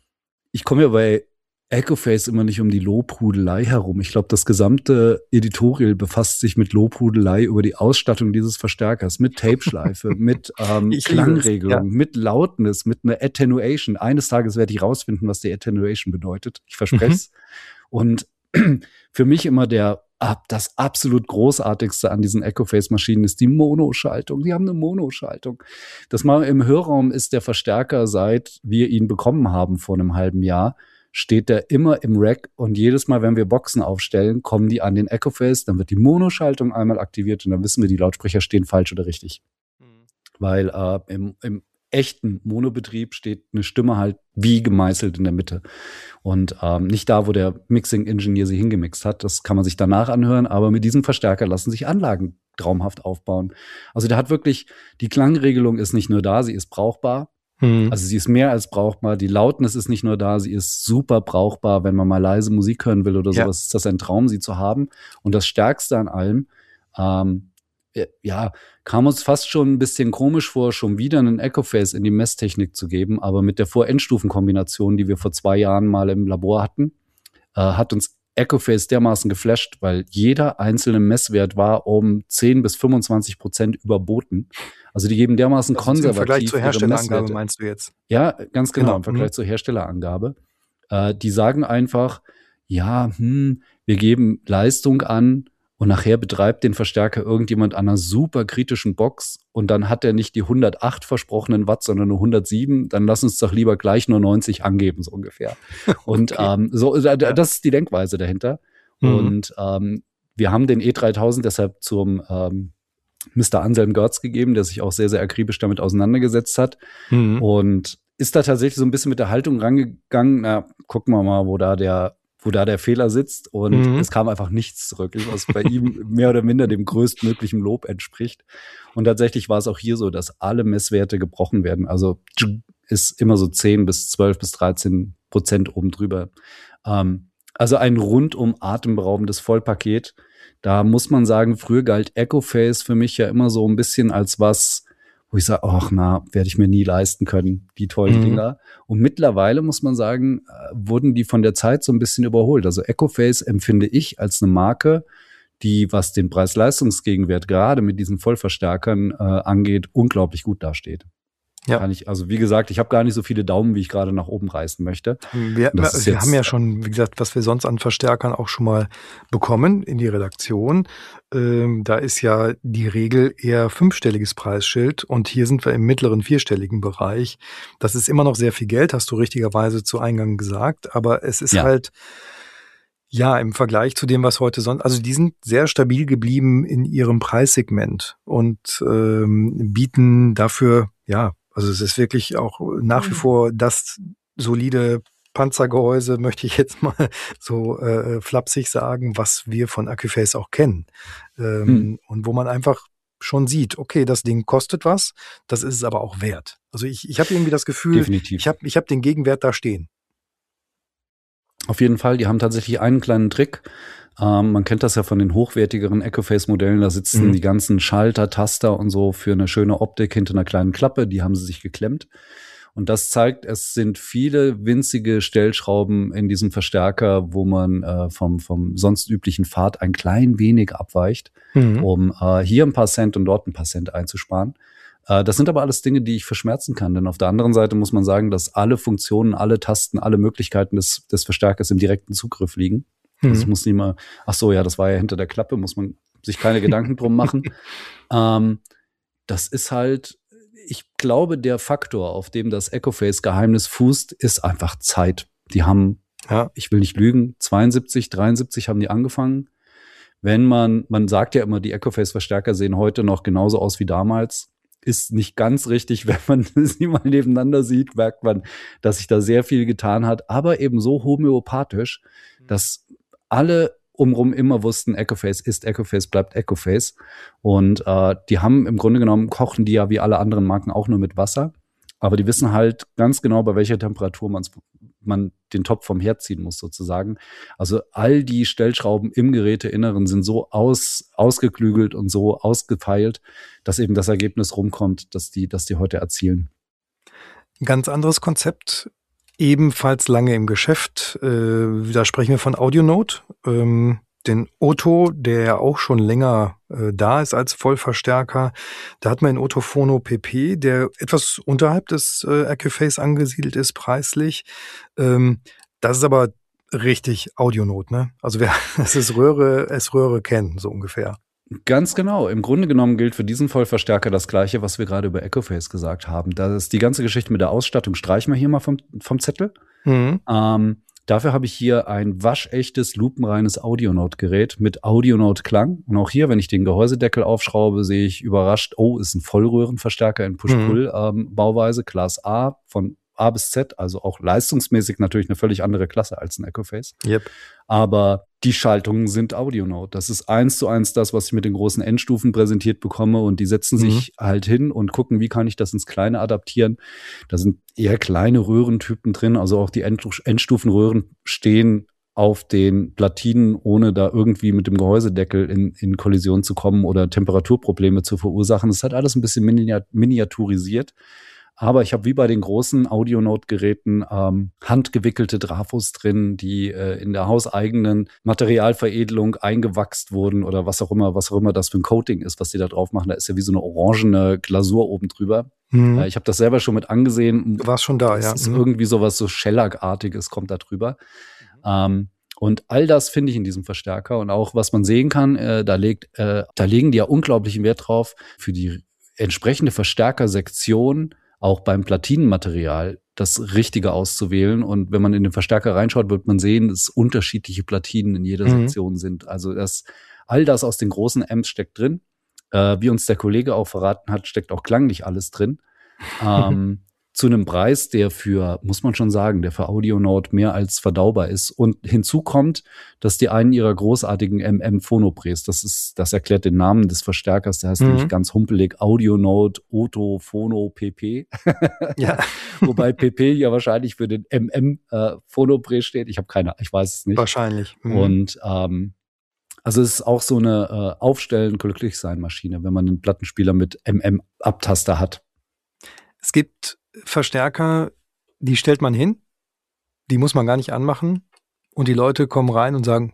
ich komme ja bei Echoface immer nicht um die Lobhudelei herum. Ich glaube, das gesamte Editorial befasst sich mit Lobhudelei über die Ausstattung dieses Verstärkers, mit Tape-Schleife, mit ähm, Klangregelung, ja. mit Loudness, mit einer Attenuation. Eines Tages werde ich rausfinden, was die Attenuation bedeutet. Ich verspreche es. Mhm. Und für mich immer der das absolut Großartigste an diesen Echoface-Maschinen ist die Monoschaltung. Die haben eine Monoschaltung. Das mal im Hörraum ist der Verstärker, seit wir ihn bekommen haben vor einem halben Jahr, steht der immer im Rack und jedes Mal, wenn wir Boxen aufstellen, kommen die an den Echoface, dann wird die Monoschaltung einmal aktiviert und dann wissen wir, die Lautsprecher stehen falsch oder richtig. Mhm. Weil äh, im, im echten Monobetrieb steht eine Stimme halt wie gemeißelt in der Mitte. Und ähm, nicht da, wo der Mixing-Ingenieur sie hingemixt hat. Das kann man sich danach anhören, aber mit diesem Verstärker lassen sich Anlagen traumhaft aufbauen. Also der hat wirklich, die Klangregelung ist nicht nur da, sie ist brauchbar. Hm. Also sie ist mehr als brauchbar. Die Loudness ist nicht nur da, sie ist super brauchbar. Wenn man mal leise Musik hören will oder ja. sowas, ist das ein Traum, sie zu haben. Und das Stärkste an allem, ähm, ja, kam uns fast schon ein bisschen komisch vor, schon wieder einen Echoface in die Messtechnik zu geben, aber mit der Vor-Endstufen-Kombination, die wir vor zwei Jahren mal im Labor hatten, äh, hat uns Echoface dermaßen geflasht, weil jeder einzelne Messwert war um zehn bis fünfundzwanzig Prozent überboten. Also die geben dermaßen das konservativ. Im Vergleich zur Herstellerangabe meinst du jetzt? Ja, ganz genau, genau. im Vergleich mhm. zur Herstellerangabe. Äh, die sagen einfach, ja, hm, wir geben Leistung an, und nachher betreibt den Verstärker irgendjemand an einer super kritischen Box und dann hat er nicht die hundertacht versprochenen Watt, sondern nur hundertsieben. Dann lass uns doch lieber gleich nur neunzig angeben, so ungefähr. Okay. Und ähm, so, das ist die Denkweise dahinter. Mhm. Und ähm, wir haben den E dreitausend deshalb zum ähm, Mister Anselm Görz gegeben, der sich auch sehr, sehr akribisch damit auseinandergesetzt hat. Mhm. Und ist da tatsächlich so ein bisschen mit der Haltung rangegangen, na, gucken wir mal, wo da der wo da der Fehler sitzt und mhm. es kam einfach nichts zurück, was bei ihm mehr oder minder dem größtmöglichen Lob entspricht. Und tatsächlich war es auch hier so, dass alle Messwerte gebrochen werden. Also ist immer so zehn bis zwölf bis dreizehn Prozent oben drüber. Ähm, also ein rundum atemberaubendes Vollpaket. Da muss man sagen, früher galt Echoface für mich ja immer so ein bisschen als was, wo ich sage, ach na, werde ich mir nie leisten können, die tollen mhm. Dinger. Und mittlerweile, muss man sagen, wurden die von der Zeit so ein bisschen überholt. Also Echoface empfinde ich als eine Marke, die, was den Preis-Leistungs-Gegenwert gerade mit diesen Vollverstärkern äh, angeht, unglaublich gut dasteht. Ja. Kann ich, also wie gesagt, ich habe gar nicht so viele Daumen, wie ich gerade nach oben reißen möchte. Wir, wir jetzt, haben ja schon, wie gesagt, was wir sonst an Verstärkern auch schon mal bekommen in die Redaktion. Ähm, da ist ja die Regel eher fünfstelliges Preisschild und hier sind wir im mittleren vierstelligen Bereich. Das ist immer noch sehr viel Geld, hast du richtigerweise zu Eingang gesagt, aber es ist ja. halt ja, im Vergleich zu dem, was heute sonst, also die sind sehr stabil geblieben in ihrem Preissegment und ähm, bieten dafür, ja, also es ist wirklich auch nach wie vor das solide Panzergehäuse, möchte ich jetzt mal so äh, flapsig sagen, was wir von Accuface auch kennen. Ähm, hm. Und wo man einfach schon sieht, okay, das Ding kostet was, das ist es aber auch wert. Also ich, ich habe irgendwie das Gefühl, Definitiv. ich habe ich hab den Gegenwert da stehen. Auf jeden Fall, die haben tatsächlich einen kleinen Trick. Ähm, man kennt das ja von den hochwertigeren Echoface-Modellen, da sitzen mhm. die ganzen Schalter, Taster und so für eine schöne Optik hinter einer kleinen Klappe, die haben sie sich geklemmt. Und das zeigt, es sind viele winzige Stellschrauben in diesem Verstärker, wo man äh, vom, vom sonst üblichen Pfad ein klein wenig abweicht, mhm. um äh, hier ein paar Cent und dort ein paar Cent einzusparen. Äh, das sind aber alles Dinge, die ich verschmerzen kann, denn auf der anderen Seite muss man sagen, dass alle Funktionen, alle Tasten, alle Möglichkeiten des, des Verstärkers im direkten Zugriff liegen. Mhm. Das muss nicht mal, ach so, ja, das war ja hinter der Klappe, muss man sich keine Gedanken drum machen. Ähm, das ist halt, ich glaube, der Faktor, auf dem das Echoface-Geheimnis fußt, ist einfach Zeit. Die haben, ja. ich will nicht lügen, zweiundsiebzig, dreiundsiebzig haben die angefangen. Wenn man, man sagt ja immer, die Echoface-Verstärker sehen heute noch genauso aus wie damals. Ist nicht ganz richtig, wenn man sie mal nebeneinander sieht, merkt man, dass sich da sehr viel getan hat, aber eben so homöopathisch, dass alle umrum immer wussten, Echoface ist Echoface, bleibt Echoface. Und äh, die haben im Grunde genommen, kochen die ja wie alle anderen Marken auch nur mit Wasser. Aber die wissen halt ganz genau, bei welcher Temperatur man's, man den Topf vom Herd ziehen muss, sozusagen. Also all die Stellschrauben im Geräteinneren sind so aus, ausgeklügelt und so ausgefeilt, dass eben das Ergebnis rumkommt, dass die, dass die heute erzielen. Ein ganz anderes Konzept, ebenfalls lange im Geschäft. Äh, da sprechen wir von Audionote. Ähm Den Otto, der ja auch schon länger äh, da ist als Vollverstärker. Da hat man den Otto Phono P P, der etwas unterhalb des äh, Echoface angesiedelt ist, preislich. Ähm, das ist aber richtig Audionote, ne? Also wer es ist Röhre, es Röhre kennen, so ungefähr. Ganz genau. Im Grunde genommen gilt für diesen Vollverstärker das Gleiche, was wir gerade über Echoface gesagt haben. Das ist die ganze Geschichte mit der Ausstattung, streichen wir hier mal vom, vom Zettel. Mhm. Ähm, Dafür habe ich hier ein waschechtes, lupenreines Audionote-Gerät mit Audionote-Klang. Und auch hier, wenn ich den Gehäusedeckel aufschraube, sehe ich überrascht, oh, ist ein Vollröhrenverstärker in Push-Pull-Bauweise, mhm. ähm, Class A, von A bis Z, also auch leistungsmäßig natürlich eine völlig andere Klasse als ein Echoface. Yep. Aber die Schaltungen sind Audionote. Das ist eins zu eins das, was ich mit den großen Endstufen präsentiert bekomme. Und die setzen mhm. sich halt hin und gucken, wie kann ich das ins Kleine adaptieren. Da sind eher kleine Röhrentypen drin. Also auch die Endstufenröhren stehen auf den Platinen, ohne da irgendwie mit dem Gehäusedeckel in, in Kollision zu kommen oder Temperaturprobleme zu verursachen. Das hat alles ein bisschen miniaturisiert. Aber ich habe wie bei den großen Audionote-Geräten ähm, handgewickelte Trafos drin, die äh, in der hauseigenen Materialveredelung eingewachst wurden oder was auch immer, was auch immer das für ein Coating ist, was die da drauf machen. Da ist ja wie so eine orangene Glasur oben drüber. Mhm. Äh, ich habe das selber schon mit angesehen. Du warst schon da, das ja. ist mhm. irgendwie sowas so Shellac-artiges kommt da drüber. Mhm. Ähm, Und all das finde ich in diesem Verstärker. Und auch, was man sehen kann, äh, da legt, äh, da legen die ja unglaublichen Wert drauf, für die entsprechende Verstärkersektion auch beim Platinenmaterial das Richtige auszuwählen. Und wenn man in den Verstärker reinschaut, wird man sehen, dass unterschiedliche Platinen in jeder mhm. Sektion sind. Also das, all das aus den großen Amps steckt drin. Äh, wie uns der Kollege auch verraten hat, steckt auch klanglich alles drin. ähm, zu einem Preis, der für, muss man schon sagen, der für Audionote mehr als verdaubar ist. Und hinzu kommt, dass die einen ihrer großartigen M M-Phonopres, das ist, das erklärt den Namen des Verstärkers, der heißt mhm. nämlich ganz humpelig Audionote Otto Phono P P. Ja. Wobei P P ja wahrscheinlich für den M M-Phonopre steht. Ich habe keine, ich weiß es nicht. Wahrscheinlich. Mhm. Und ähm, also es ist auch so eine äh, Aufstellen, glücklich sein Maschine, wenn man einen Plattenspieler mit M M-Abtaster hat. Es gibt Verstärker, die stellt man hin, die muss man gar nicht anmachen und die Leute kommen rein und sagen,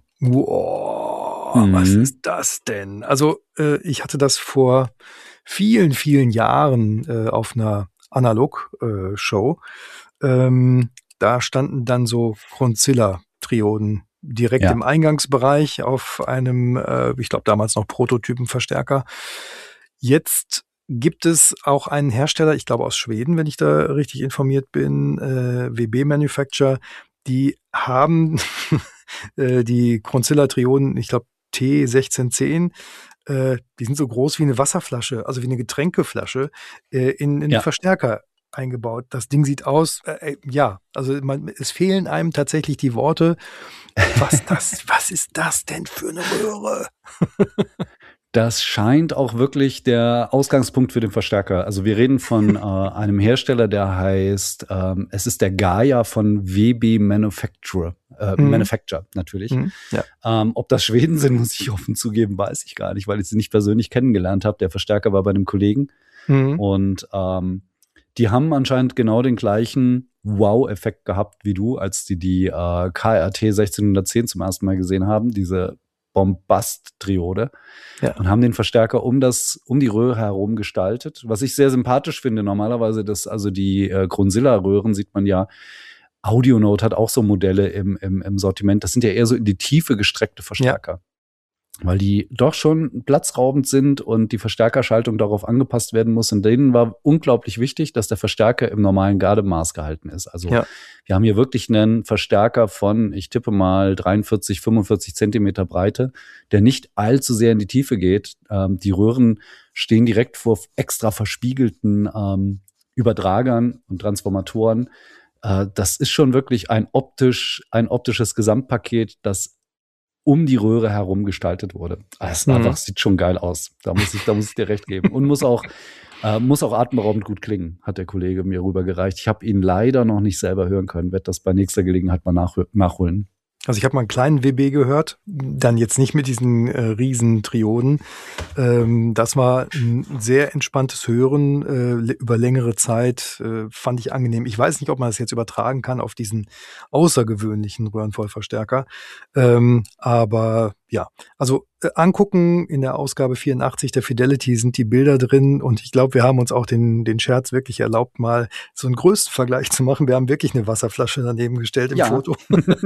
wow, mhm. was ist das denn? Also äh, ich hatte das vor vielen, vielen Jahren äh, auf einer Analog-Show. Äh, ähm, da standen dann so Grundzilla-Trioden direkt ja. im Eingangsbereich auf einem, äh, ich glaube damals noch Prototypenverstärker. Jetzt gibt es auch einen Hersteller, ich glaube aus Schweden, wenn ich da richtig informiert bin, äh, W B Manufacture, die haben äh, die Grundzilla-Trioden, ich glaube T sechzehn zehn, äh, die sind so groß wie eine Wasserflasche, also wie eine Getränkeflasche, äh, in, in ja. den Verstärker eingebaut. Das Ding sieht aus, äh, ja, also man, es fehlen einem tatsächlich die Worte. Was das, was ist das denn für eine Röhre? Das scheint auch wirklich der Ausgangspunkt für den Verstärker. Also wir reden von äh, einem Hersteller, der heißt, ähm, es ist der Gaia von W B Manufacture, äh, mhm. Manufacture natürlich. Mhm. Ja. Ähm, ob das Schweden sind, muss ich offen zugeben, weiß ich gar nicht, weil ich sie nicht persönlich kennengelernt habe. Der Verstärker war bei einem Kollegen mhm. und ähm, die haben anscheinend genau den gleichen Wow-Effekt gehabt wie du, als die die äh, K R T sechzehnhundertzehn zum ersten Mal gesehen haben, diese Bombast-Triode, ja. und haben den Verstärker um das, um die Röhre herum gestaltet. Was ich sehr sympathisch finde, normalerweise, dass also die äh, Grundzilla-Röhren sieht man ja, Audionote hat auch so Modelle im, im, im Sortiment. Das sind ja eher so in die Tiefe gestreckte Verstärker. Ja. Weil die doch schon platzraubend sind und die Verstärkerschaltung darauf angepasst werden muss. Und denen war unglaublich wichtig, dass der Verstärker im normalen Gardemaß gehalten ist. Also ja. wir haben hier wirklich einen Verstärker von, ich tippe mal, dreiundvierzig, fünfundvierzig Zentimeter Breite, der nicht allzu sehr in die Tiefe geht. Ähm, die Röhren stehen direkt vor extra verspiegelten ähm, Übertragern und Transformatoren. Äh, das ist schon wirklich ein optisch, ein optisches Gesamtpaket, das um die Röhre herum gestaltet wurde. Das mhm. einfach sieht schon geil aus. Da muss ich, da muss ich dir recht geben. Und muss auch, äh, muss auch atemberaubend gut klingen, hat der Kollege mir rübergereicht. Ich habe ihn leider noch nicht selber hören können. Werde das bei nächster Gelegenheit mal nach, nachholen. Also ich habe mal einen kleinen W B gehört, dann jetzt nicht mit diesen äh, riesen Trioden. Ähm, das war ein sehr entspanntes Hören äh, über längere Zeit, äh, fand ich angenehm. Ich weiß nicht, ob man das jetzt übertragen kann auf diesen außergewöhnlichen Röhrenvollverstärker. Ähm, aber ja, also äh, angucken, in der Ausgabe vierundachtzig der Fidelity sind die Bilder drin und ich glaube, wir haben uns auch den den Scherz wirklich erlaubt, mal so einen Größenvergleich zu machen. Wir haben wirklich eine Wasserflasche daneben gestellt im ja. Foto.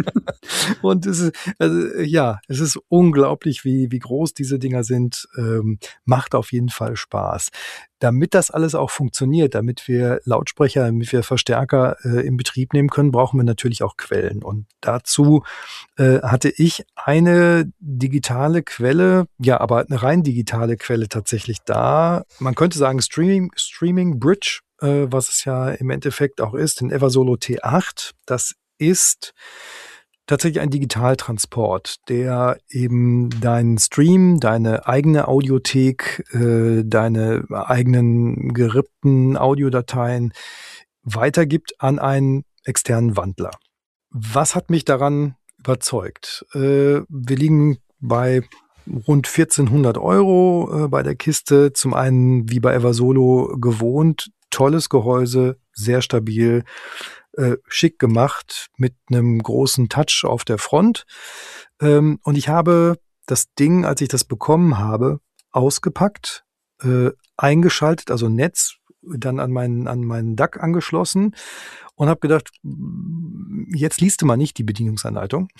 Und es ist, also, ja, es ist unglaublich, wie wie groß diese Dinger sind. Ähm, macht auf jeden Fall Spaß. Damit das alles auch funktioniert, damit wir Lautsprecher, damit wir Verstärker äh, in Betrieb nehmen können, brauchen wir natürlich auch Quellen. Und dazu äh, hatte ich eine digitale Quelle, ja, aber eine rein digitale Quelle tatsächlich da. Man könnte sagen Streaming, Streaming Bridge, äh, was es ja im Endeffekt auch ist, den Eversolo T acht. Das ist tatsächlich ein Digitaltransport, der eben deinen Stream, deine eigene Audiothek, äh, deine eigenen gerippten Audiodateien weitergibt an einen externen Wandler. Was hat mich daran überzeugt? Äh, wir liegen bei rund vierzehnhundert Euro äh, bei der Kiste. Zum einen, wie bei Eversolo gewohnt, tolles Gehäuse, sehr stabil, Äh, schick gemacht mit einem großen Touch auf der Front. Ähm, und ich habe das Ding, als ich das bekommen habe, ausgepackt, äh, eingeschaltet, also Netz, dann an meinen, an meinen D A C angeschlossen und habe gedacht, jetzt liest du mal nicht die Bedienungsanleitung.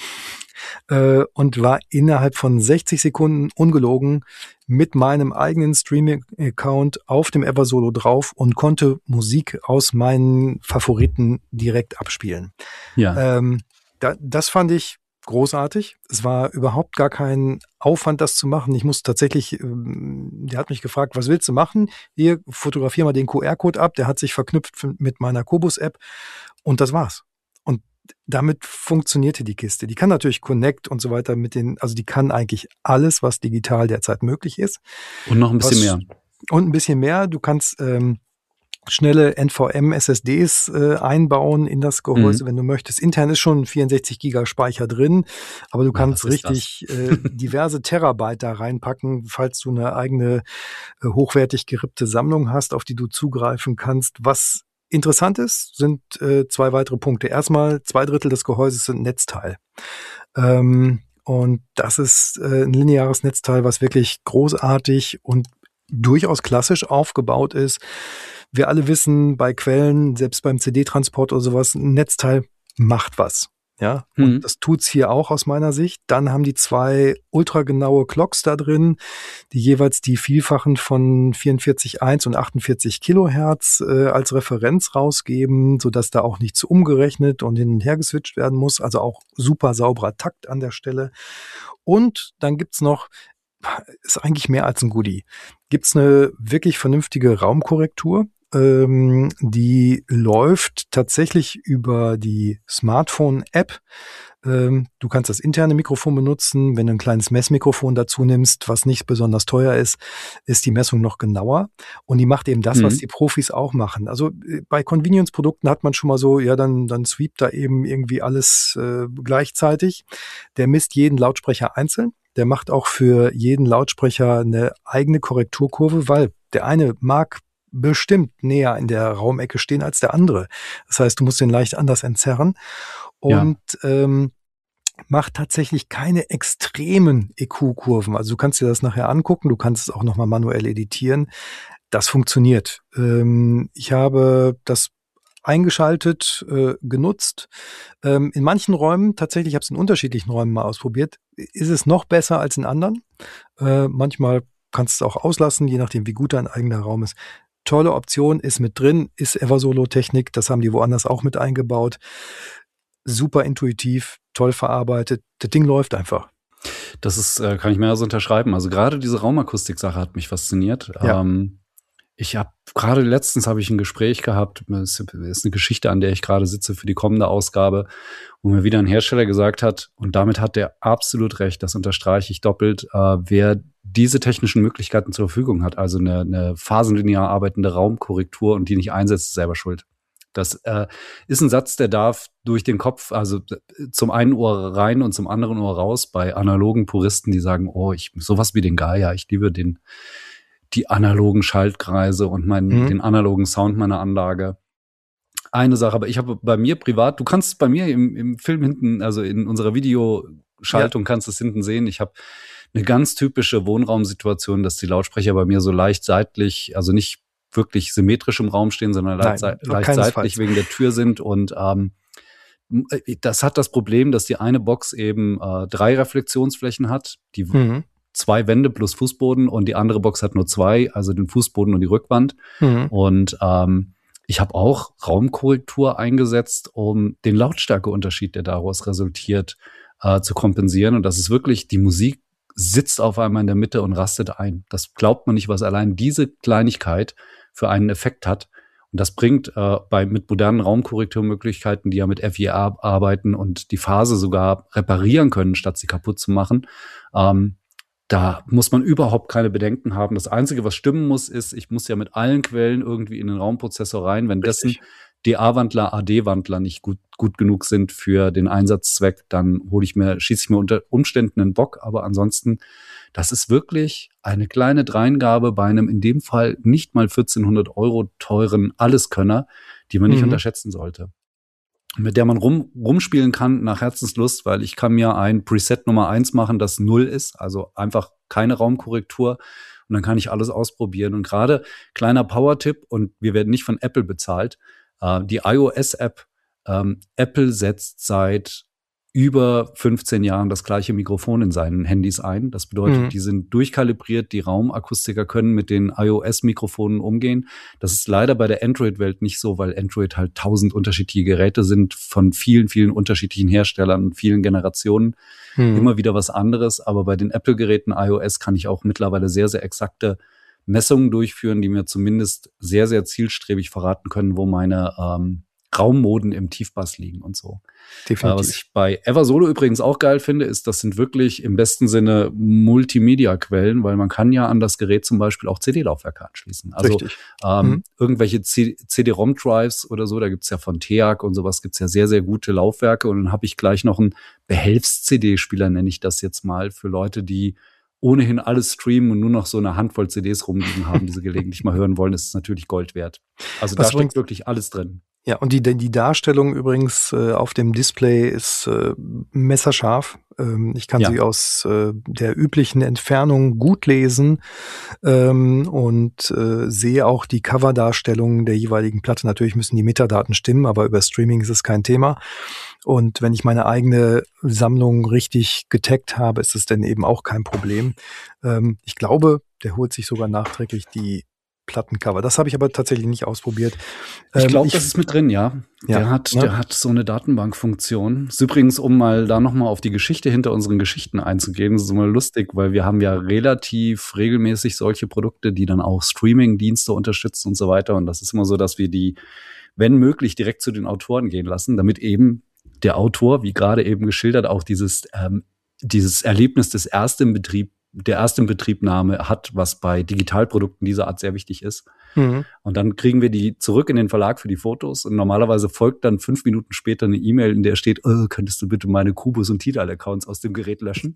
Äh, und war innerhalb von sechzig Sekunden ungelogen mit meinem eigenen Streaming-Account auf dem Eversolo drauf und konnte Musik aus meinen Favoriten direkt abspielen. Ja. Ähm, da, das fand ich großartig. Es war überhaupt gar kein Aufwand, das zu machen. Ich muss tatsächlich, ähm, der hat mich gefragt, was willst du machen? Hier, fotografier mal den Q R-Code ab. Der hat sich verknüpft mit meiner Qobuz-App und das war's. Und damit funktionierte die Kiste. Die kann natürlich Connect und so weiter mit den, also die kann eigentlich alles, was digital derzeit möglich ist. Und noch ein bisschen was, mehr. Und ein bisschen mehr. Du kannst ähm, schnelle N V M-S S Ds äh, einbauen in das Gehäuse, mhm. wenn du möchtest. Intern ist schon vierundsechzig Giga Speicher drin, aber du kannst ja, richtig äh, diverse Terabyte da reinpacken, falls du eine eigene äh, hochwertig gerippte Sammlung hast, auf die du zugreifen kannst. Was interessant ist, sind äh, zwei weitere Punkte. Erstmal, zwei Drittel des Gehäuses sind Netzteil. Ähm, und das ist äh, ein lineares Netzteil, was wirklich großartig und durchaus klassisch aufgebaut ist. Wir alle wissen, bei Quellen, selbst beim C D-Transport oder sowas, ein Netzteil macht was. Ja, mhm. und das tut's hier auch aus meiner Sicht. Dann haben die zwei ultragenaue Clocks da drin, die jeweils die Vielfachen von vierundvierzig Komma eins und achtundvierzig Kilohertz äh, als Referenz rausgeben, sodass da auch nichts umgerechnet und hin und her geswitcht werden muss. Also auch super sauberer Takt an der Stelle. Und dann gibt's noch, ist eigentlich mehr als ein Goodie, gibt's eine wirklich vernünftige Raumkorrektur. Ähm, die läuft tatsächlich über die Smartphone-App. Ähm, du kannst das interne Mikrofon benutzen. Wenn du ein kleines Messmikrofon dazu nimmst, was nicht besonders teuer ist, ist die Messung noch genauer. Und die macht eben das, mhm. was die Profis auch machen. Also bei Convenience-Produkten hat man schon mal so, ja, dann, dann sweept da eben irgendwie alles äh, gleichzeitig. Der misst jeden Lautsprecher einzeln. Der macht auch für jeden Lautsprecher eine eigene Korrekturkurve, weil der eine mag bestimmt näher in der Raumecke stehen als der andere. Das heißt, du musst den leicht anders entzerren und ja. ähm, macht tatsächlich keine extremen E Q-Kurven. Also du kannst dir das nachher angucken, du kannst es auch nochmal manuell editieren. Das funktioniert. Ähm, ich habe das eingeschaltet, äh, genutzt. Ähm, in manchen Räumen, tatsächlich, ich habe es in unterschiedlichen Räumen mal ausprobiert, ist es noch besser als in anderen. Äh, manchmal kannst du es auch auslassen, je nachdem, wie gut dein eigener Raum ist. Tolle Option, ist mit drin, ist Eversolo-Technik, das haben die woanders auch mit eingebaut. Super intuitiv, toll verarbeitet, das Ding läuft einfach. Das ist, äh, kann ich mehr so unterschreiben. Also gerade diese Raumakustik-Sache hat mich fasziniert. Ja. Ähm, Ich habe gerade letztens habe ich ein Gespräch gehabt, das ist eine Geschichte, an der ich gerade sitze für die kommende Ausgabe, wo mir wieder ein Hersteller gesagt hat, und damit hat der absolut recht, das unterstreiche ich doppelt, äh, wer diese technischen Möglichkeiten zur Verfügung hat, also eine, eine phasenlinear arbeitende Raumkorrektur und die nicht einsetzt, ist selber schuld. Das äh, ist ein Satz, der darf durch den Kopf, also zum einen Ohr rein und zum anderen Ohr raus, bei analogen Puristen, die sagen, oh, ich sowas wie den Gaia, ich liebe den die analogen Schaltkreise und meinen, mhm. den analogen Sound meiner Anlage. Eine Sache, aber ich habe bei mir privat, du kannst bei mir im, im Film hinten, also in unserer Videoschaltung, ja. kannst du es hinten sehen. Ich habe eine ganz typische Wohnraumsituation, dass die Lautsprecher bei mir so leicht seitlich, also nicht wirklich symmetrisch im Raum stehen, sondern leicht, Nein, leicht seitlich wegen der Tür sind. Und ähm, das hat das Problem, dass die eine Box eben äh, drei Reflexionsflächen hat, die mhm. zwei Wände plus Fußboden, und die andere Box hat nur zwei, also den Fußboden und die Rückwand. Mhm. Und ähm, ich habe auch Raumkorrektur eingesetzt, um den Lautstärkeunterschied, der daraus resultiert, äh, zu kompensieren. Und das ist wirklich, die Musik sitzt auf einmal in der Mitte und rastet ein. Das glaubt man nicht, was allein diese Kleinigkeit für einen Effekt hat. Und das bringt äh, bei mit modernen Raumkorrekturmöglichkeiten, die ja mit F I R arbeiten und die Phase sogar reparieren können, statt sie kaputt zu machen, ähm, da muss man überhaupt keine Bedenken haben. Das Einzige, was stimmen muss, ist, ich muss ja mit allen Quellen irgendwie in den Raumprozessor rein. Wenn dessen D A-Wandler, A D-Wandler nicht gut, gut genug sind für den Einsatzzweck, dann hole ich mir, schieße ich mir unter Umständen einen Bock. Aber ansonsten, das ist wirklich eine kleine Dreingabe bei einem in dem Fall nicht mal vierzehnhundert Euro teuren Alleskönner, die man nicht mhm. unterschätzen sollte. Mit der man rum, rumspielen kann nach Herzenslust, weil ich kann mir ein Preset Nummer eins machen, das null ist, also einfach keine Raumkorrektur, und dann kann ich alles ausprobieren. Und gerade kleiner Power-Tipp, und wir werden nicht von Apple bezahlt, äh, die iOS-App, ähm, Apple setzt seit über fünfzehn Jahren das gleiche Mikrofon in seinen Handys ein. Das bedeutet, mhm. die sind durchkalibriert, die Raumakustiker können mit den iOS-Mikrofonen umgehen. Das ist leider bei der Android-Welt nicht so, weil Android halt tausend unterschiedliche Geräte sind von vielen, vielen unterschiedlichen Herstellern und vielen Generationen. Mhm. Immer wieder was anderes. Aber bei den Apple-Geräten iOS kann ich auch mittlerweile sehr, sehr exakte Messungen durchführen, die mir zumindest sehr, sehr zielstrebig verraten können, wo meine ähm, Raummoden im Tiefbass liegen und so. Definitiv. Was ich bei Eversolo übrigens auch geil finde, ist, das sind wirklich im besten Sinne Multimedia-Quellen, weil man kann ja an das Gerät zum Beispiel auch C D-Laufwerke anschließen. Also Richtig. Ähm, mhm. irgendwelche C D-ROM-Drives oder so, da gibt's ja von T E A C und sowas, gibt's ja sehr, sehr gute Laufwerke. Und dann habe ich gleich noch einen Behelfs-C D-Spieler, nenne ich das jetzt mal, für Leute, die ohnehin alles streamen und nur noch so eine Handvoll C Ds rumliegen haben, die sie gelegentlich mal hören wollen, ist es natürlich Gold wert. Also Was da steckt wirklich alles drin. Ja, und die, die Darstellung übrigens äh, auf dem Display ist äh, messerscharf. Ähm, ich kann ja. sie aus äh, der üblichen Entfernung gut lesen ähm, und äh, sehe auch die Coverdarstellung der jeweiligen Platte. Natürlich müssen die Metadaten stimmen, aber über Streaming ist es kein Thema. Und wenn ich meine eigene Sammlung richtig getaggt habe, ist es dann eben auch kein Problem. Ähm, ich glaube, der holt sich sogar nachträglich die Plattencover. Das habe ich aber tatsächlich nicht ausprobiert. Ich glaube, das ist mit drin, ja. Der ja, hat, ja. der hat so eine Datenbankfunktion. Ist übrigens, um mal da nochmal auf die Geschichte hinter unseren Geschichten einzugehen, das ist immer lustig, weil wir haben ja relativ regelmäßig solche Produkte, die dann auch Streaming-Dienste unterstützen und so weiter. Und das ist immer so, dass wir die, wenn möglich, direkt zu den Autoren gehen lassen, damit eben der Autor, wie gerade eben geschildert, auch dieses, ähm, dieses Erlebnis des Erstinbetrieb der Erstinbetriebnahme hat, was bei Digitalprodukten dieser Art sehr wichtig ist. Mhm. Und dann kriegen wir die zurück in den Verlag für die Fotos, und normalerweise folgt dann fünf Minuten später eine E-Mail, in der steht, oh, könntest du bitte meine Kubus und Tidal-Accounts aus dem Gerät löschen?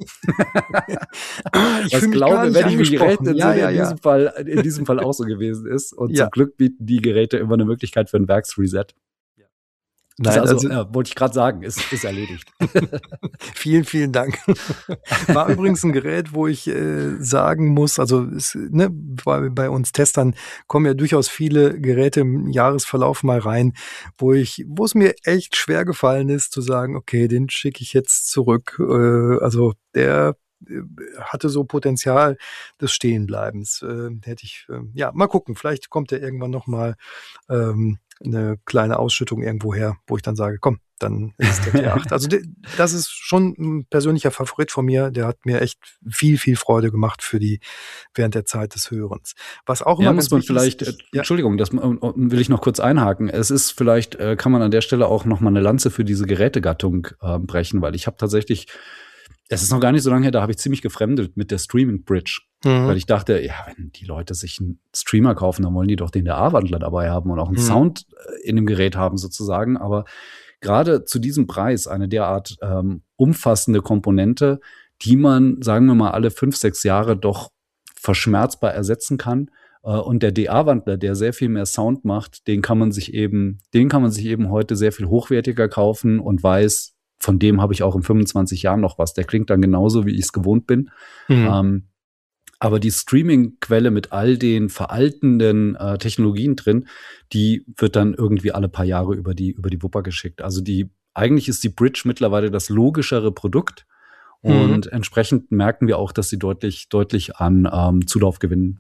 ich Was glaube, wenn ich mich recht entsinne, ja, ja, in, ja. diesem Fall, in diesem Fall auch so gewesen ist. Und ja. zum Glück bieten die Geräte immer eine Möglichkeit für ein Werksreset. Nein, also, also ja, wollte ich gerade sagen, ist, ist erledigt. Vielen, vielen Dank. War übrigens ein Gerät, wo ich äh, sagen muss, also ist, ne, bei, bei uns Testern kommen ja durchaus viele Geräte im Jahresverlauf mal rein, wo ich, wo es mir echt schwer gefallen ist, zu sagen, okay, den schicke ich jetzt zurück. Äh, also der hatte so Potenzial des Stehenbleibens. Äh, hätte ich, äh, ja, mal gucken, vielleicht kommt er irgendwann noch mal ähm, eine kleine Ausschüttung irgendwo her, wo ich dann sage, komm, dann ist der T acht. Also das ist schon ein persönlicher Favorit von mir. Der hat mir echt viel, viel Freude gemacht für die während der Zeit des Hörens. Was auch immer ja, muss man vielleicht, ist, äh, Entschuldigung, das will ich noch kurz einhaken. Es ist vielleicht, äh, kann man an der Stelle auch noch mal eine Lanze für diese Gerätegattung äh, brechen, weil ich habe tatsächlich, es ist noch gar nicht so lange her, da habe ich ziemlich gefremdelt mit der Streaming Bridge. Mhm. Weil ich dachte, ja, wenn die Leute sich einen Streamer kaufen, dann wollen die doch den D A-Wandler dabei haben und auch einen mhm. Sound in dem Gerät haben sozusagen. Aber gerade zu diesem Preis eine derart ähm, umfassende Komponente, die man, sagen wir mal, alle fünf, sechs Jahre doch verschmerzbar ersetzen kann. Äh, und der D A-Wandler, der sehr viel mehr Sound macht, den kann man sich eben, den kann man sich eben heute sehr viel hochwertiger kaufen und weiß, von dem habe ich auch in fünfundzwanzig Jahren noch was. Der klingt dann genauso, wie ich es gewohnt bin. Mhm. Ähm, aber die Streaming-Quelle mit all den veraltenden äh, Technologien drin, die wird dann irgendwie alle paar Jahre über die, über die Wupper geschickt. Also die, eigentlich ist die Bridge mittlerweile das logischere Produkt. Und mhm. entsprechend merken wir auch, dass sie deutlich, deutlich an ähm, Zulauf gewinnen.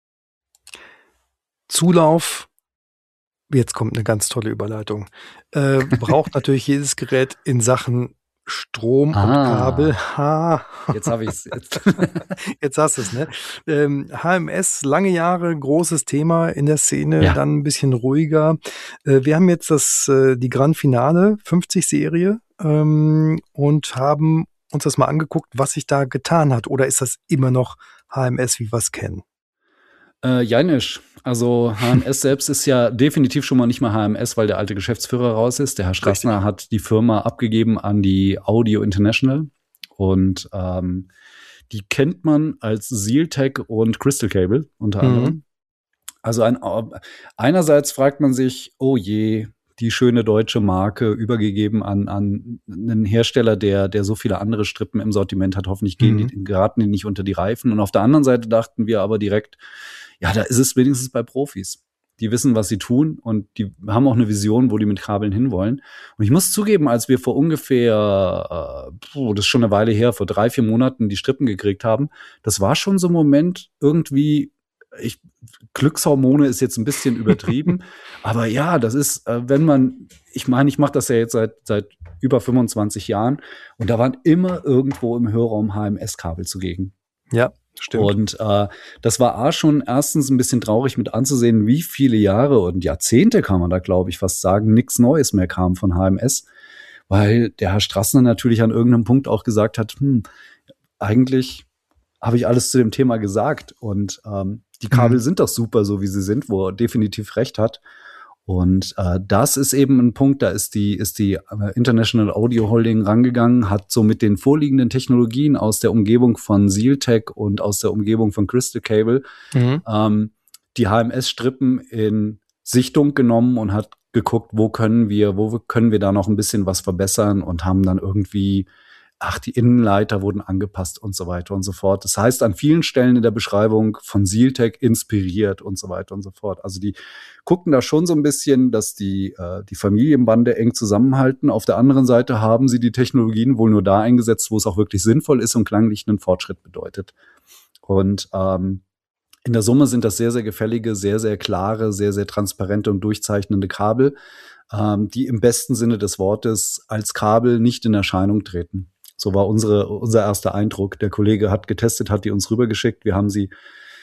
Zulauf, jetzt kommt eine ganz tolle Überleitung, äh, braucht natürlich jedes Gerät in Sachen Strom ah, und Kabel. Ha. Jetzt habe ich es. Jetzt. jetzt hast du es, ne? Ähm, H M S, lange Jahre, großes Thema in der Szene, ja. Dann ein bisschen ruhiger. Äh, wir haben jetzt das äh, die Grand Finale fünfzig Serie ähm, und haben uns das mal angeguckt, was sich da getan hat. Oder ist das immer noch H M S, wie wir es kennen? Äh, Jainisch. Also H M S selbst ist ja definitiv schon mal nicht mehr H M S, weil der alte Geschäftsführer raus ist. Der Herr Strassner Richtig. Hat die Firma abgegeben an die Audio International. Und ähm, die kennt man als Sealtech und Crystal Cable unter anderem. Mhm. Also ein, einerseits fragt man sich, oh je, die schöne deutsche Marke übergegeben an, an einen Hersteller, der, der so viele andere Strippen im Sortiment hat. Hoffentlich gehen mhm. die, geraten die nicht unter die Reifen. Und auf der anderen Seite dachten wir aber direkt, ja, da ist es wenigstens bei Profis. Die wissen, was sie tun und die haben auch eine Vision, wo die mit Kabeln hinwollen. Und ich muss zugeben, als wir vor ungefähr, äh, puh, das ist schon eine Weile her, vor drei, vier Monaten die Strippen gekriegt haben, das war schon so ein Moment irgendwie, ich, Glückshormone ist jetzt ein bisschen übertrieben, aber ja, das ist, äh, wenn man, ich meine, ich mache das ja jetzt seit seit über fünfundzwanzig Jahren und da waren immer irgendwo im Hörraum H M S-Kabel zugegen. Ja, stimmt. Und äh, das war A schon erstens ein bisschen traurig mit anzusehen, wie viele Jahre und Jahrzehnte, kann man da glaube ich fast sagen, nichts Neues mehr kam von H M S, weil der Herr Strassner natürlich an irgendeinem Punkt auch gesagt hat, hm, eigentlich habe ich alles zu dem Thema gesagt und ähm, die Kabel mhm. sind doch super, so wie sie sind, wo er definitiv recht hat. Und äh, das ist eben ein Punkt, da ist die ist die äh, International Audio Holding rangegangen, hat so mit den vorliegenden Technologien aus der Umgebung von Sealtech und aus der Umgebung von Crystal Cable mhm. ähm, die H M S-Strippen in Sichtung genommen und hat geguckt, wo können wir, wo können wir da noch ein bisschen was verbessern und haben dann irgendwie ach, die Innenleiter wurden angepasst und so weiter und so fort. Das heißt, an vielen Stellen in der Beschreibung von Sealtech inspiriert und so weiter und so fort. Also die gucken da schon so ein bisschen, dass die äh, die Familienbande eng zusammenhalten. Auf der anderen Seite haben sie die Technologien wohl nur da eingesetzt, wo es auch wirklich sinnvoll ist und klanglich einen Fortschritt bedeutet. Und ähm, in der Summe sind das sehr, sehr gefällige, sehr, sehr klare, sehr, sehr transparente und durchzeichnende Kabel, ähm, die im besten Sinne des Wortes als Kabel nicht in Erscheinung treten. So war unsere, unser erster Eindruck. Der Kollege hat getestet, hat die uns rübergeschickt. Wir haben sie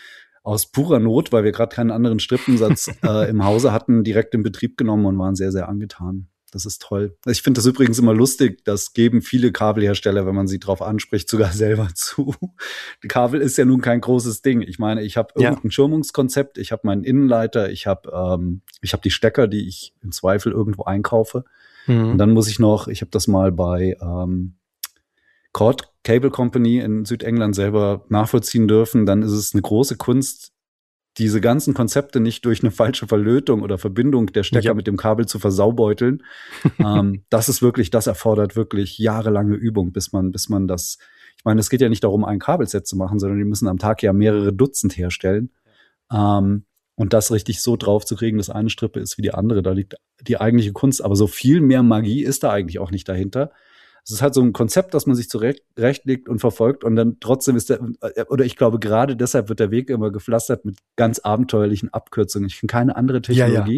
aus purer Not, weil wir gerade keinen anderen Strippensatz äh, im Hause hatten, direkt in Betrieb genommen und waren sehr, sehr angetan. Das ist toll. Ich finde das übrigens immer lustig. Das geben viele Kabelhersteller, wenn man sie drauf anspricht, sogar selber zu. Die Kabel ist ja nun kein großes Ding. Ich meine, ich habe irgendein ja. Schirmungskonzept, ich habe meinen Innenleiter, ich habe ähm, ich habe die Stecker, die ich im Zweifel irgendwo einkaufe. Mhm. Und dann muss ich noch, ich habe das mal bei ähm, Cord Cable Company in Südengland selber nachvollziehen dürfen, dann ist es eine große Kunst, diese ganzen Konzepte nicht durch eine falsche Verlötung oder Verbindung der Stecker ja. mit dem Kabel zu versaubeuteln. ähm, das ist wirklich, das erfordert wirklich jahrelange Übung, bis man, bis man das, ich meine, es geht ja nicht darum, ein Kabelset zu machen, sondern die müssen am Tag ja mehrere Dutzend herstellen. Ähm, und das richtig so drauf zu kriegen, dass eine Strippe ist wie die andere, da liegt die eigentliche Kunst. Aber so viel mehr Magie ist da eigentlich auch nicht dahinter. Es ist halt so ein Konzept, das man sich zurechtlegt und verfolgt und dann trotzdem ist der, oder ich glaube, gerade deshalb wird der Weg immer gepflastert mit ganz abenteuerlichen Abkürzungen. Ich kenne keine andere Technologie,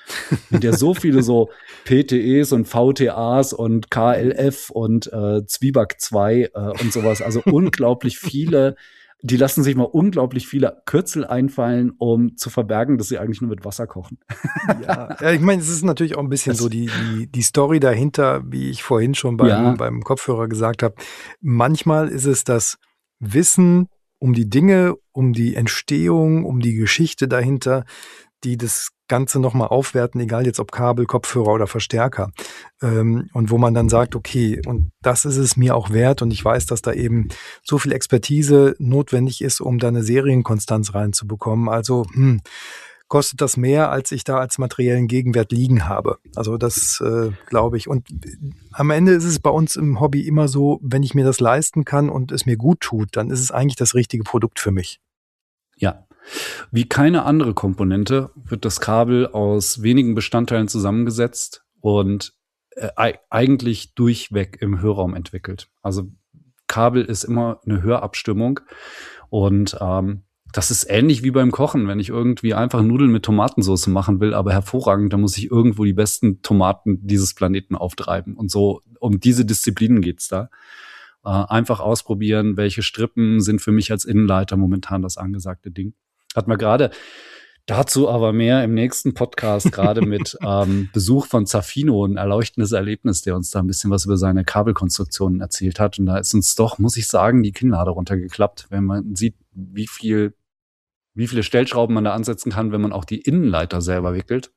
in der so viele so P T Es und V T As und K L F und äh, Zwieback zwei äh, und sowas, also unglaublich viele, die lassen sich mal unglaublich viele Kürzel einfallen, um zu verbergen, dass sie eigentlich nur mit Wasser kochen. Ja, ja, ich meine, es ist natürlich auch ein bisschen das so die, die, die Story dahinter, wie ich vorhin schon beim, ja. beim Kopfhörer gesagt habe. Manchmal ist es das Wissen um die Dinge, um die Entstehung, um die Geschichte dahinter, die das Ganze nochmal aufwerten, egal jetzt ob Kabel, Kopfhörer oder Verstärker. Ähm, und wo man dann sagt, okay, und das ist es mir auch wert und ich weiß, dass da eben so viel Expertise notwendig ist, um da eine Serienkonstanz reinzubekommen. Also hm, kostet das mehr, als ich da als materiellen Gegenwert liegen habe. Also das äh, glaube ich. Und am Ende ist es bei uns im Hobby immer so, wenn ich mir das leisten kann und es mir gut tut, dann ist es eigentlich das richtige Produkt für mich. Ja. Wie keine andere Komponente wird das Kabel aus wenigen Bestandteilen zusammengesetzt und äh, eigentlich durchweg im Hörraum entwickelt. Also Kabel ist immer eine Hörabstimmung und ähm, das ist ähnlich wie beim Kochen. Wenn ich irgendwie einfach Nudeln mit Tomatensauce machen will, aber hervorragend, dann muss ich irgendwo die besten Tomaten dieses Planeten auftreiben. Und so um diese Disziplinen geht's da. Äh, einfach ausprobieren, welche Strippen sind für mich als Innenleiter momentan das angesagte Ding. Hat man gerade dazu aber mehr im nächsten Podcast, gerade mit ähm, Besuch von Zafino, ein erleuchtendes Erlebnis, der uns da ein bisschen was über seine Kabelkonstruktionen erzählt hat. Und da ist uns doch, muss ich sagen, die Kinnlade runtergeklappt, wenn man sieht, wie viel, wie viele Stellschrauben man da ansetzen kann, wenn man auch die Innenleiter selber wickelt.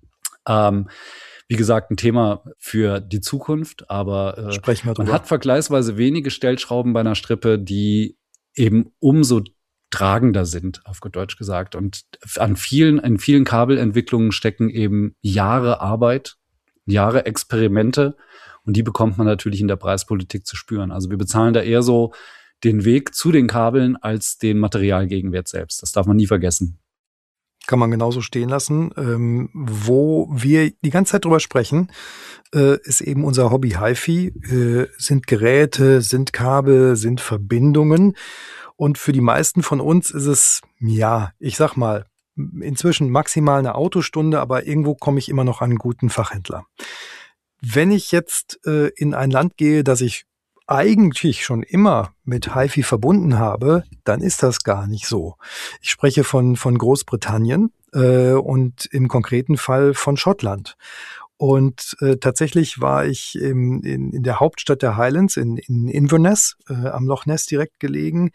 Ähm, wie gesagt, ein Thema für die Zukunft, aber äh, Sprechen wir drüber. Man hat vergleichsweise wenige Stellschrauben bei einer Strippe, die eben umso tragender sind, auf gut Deutsch gesagt. Und an vielen, in vielen Kabelentwicklungen stecken eben Jahre Arbeit, Jahre Experimente und die bekommt man natürlich in der Preispolitik zu spüren. Also wir bezahlen da eher so den Weg zu den Kabeln als den Materialgegenwert selbst. Das darf man nie vergessen. Kann man genauso stehen lassen. Ähm, wo wir die ganze Zeit drüber sprechen, äh, ist eben unser Hobby HiFi. Äh, sind Geräte, sind Kabel, sind Verbindungen. Und für die meisten von uns ist es, ja, ich sag mal, inzwischen maximal eine Autostunde, aber irgendwo komme ich immer noch an einen guten Fachhändler. Wenn ich jetzt äh, in ein Land gehe, das ich eigentlich schon immer mit HiFi verbunden habe, dann ist das gar nicht so. Ich spreche von, von Großbritannien äh, und im konkreten Fall von Schottland. Und äh, tatsächlich war ich im, in, in der Hauptstadt der Highlands, in, in Inverness, äh, am Loch Ness direkt gelegen.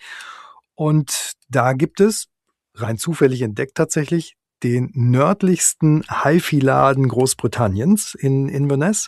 Und da gibt es, rein zufällig entdeckt tatsächlich, den nördlichsten HiFi-Laden Großbritanniens in Inverness.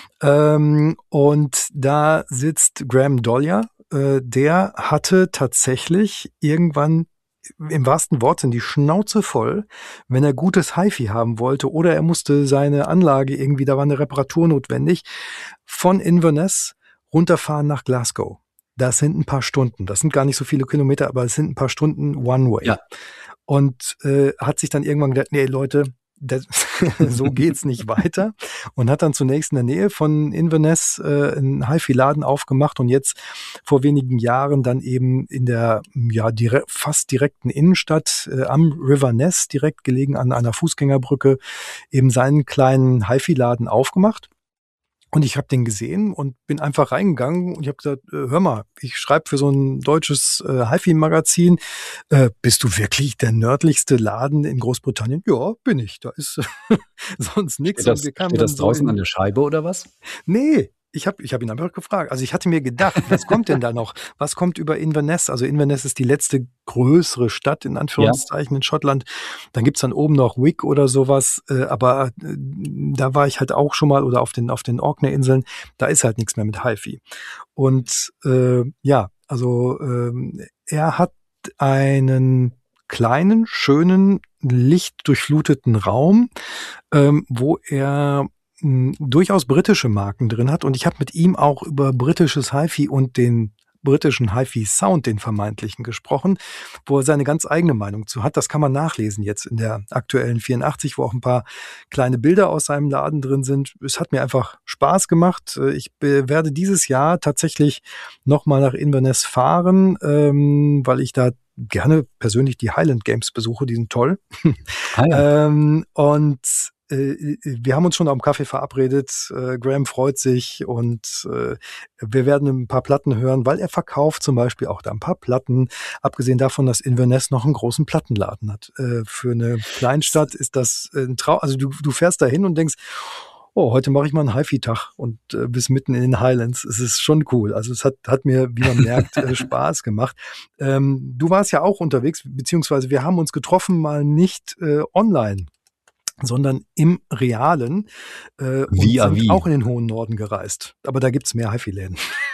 Ähm, und da sitzt Graham Dollier. Äh, der hatte tatsächlich irgendwann im wahrsten Wortsinn die Schnauze voll, wenn er gutes HiFi haben wollte oder er musste seine Anlage irgendwie, da war eine Reparatur notwendig, von Inverness runterfahren nach Glasgow. Das sind ein paar Stunden. Das sind gar nicht so viele Kilometer, aber es sind ein paar Stunden One-Way. Ja. Und äh, hat sich dann irgendwann gedacht, nee Leute, das, so geht's nicht weiter. Und hat dann zunächst in der Nähe von Inverness äh, einen HiFi-Laden aufgemacht und jetzt vor wenigen Jahren dann eben in der ja dire- fast direkten Innenstadt äh, am River Ness, direkt gelegen an einer Fußgängerbrücke, eben seinen kleinen HiFi-Laden aufgemacht. Und ich habe den gesehen und bin einfach reingegangen und ich habe gesagt, äh, hör mal, ich schreibe für so ein deutsches äh, HiFi-Magazin. Äh, bist du wirklich der nördlichste Laden in Großbritannien? Ja, bin ich. Da ist sonst nichts. Steht das, steht das draußen so in, an der Scheibe oder was? Nee. Ich habe ich hab ihn einfach gefragt. Also ich hatte mir gedacht, was kommt denn da noch? Was kommt über Inverness? Also Inverness ist die letzte größere Stadt, in Anführungszeichen, ja, in Schottland. Dann gibt's dann oben noch Wick oder sowas. Äh, aber äh, da war ich halt auch schon mal, oder auf den, auf den Orkney-Inseln. Da ist halt nichts mehr mit HiFi. Und äh, ja, also äh, er hat einen kleinen, schönen, lichtdurchfluteten Raum, ähm, wo er durchaus britische Marken drin hat und ich habe mit ihm auch über britisches HiFi und den britischen HiFi-Sound, den vermeintlichen, gesprochen, wo er seine ganz eigene Meinung zu hat. Das kann man nachlesen jetzt in der aktuellen vierundachtzig, wo auch ein paar kleine Bilder aus seinem Laden drin sind. Es hat mir einfach Spaß gemacht. Ich werde dieses Jahr tatsächlich nochmal nach Inverness fahren, ähm, weil ich da gerne persönlich die Highland Games besuche. Die sind toll. Ah ja. ähm, und äh, wir haben uns schon am Kaffee verabredet. Äh, Graham freut sich und äh, wir werden ein paar Platten hören, weil er verkauft zum Beispiel auch da ein paar Platten. Abgesehen davon, dass Inverness noch einen großen Plattenladen hat. Äh, für eine Kleinstadt ist das ein Traum. Also du, du fährst da hin und denkst, oh, heute mache ich mal einen Hi-Fi-Tag und äh, bis mitten in den Highlands. Es ist schon cool. Also es hat, hat mir, wie man merkt, äh, Spaß gemacht. Ähm, du warst ja auch unterwegs, beziehungsweise wir haben uns getroffen, mal nicht äh, online, sondern im Realen äh, und Wie, sind wie. auch in den hohen Norden gereist. Aber da gibt's mehr Hi-Fi-Läden.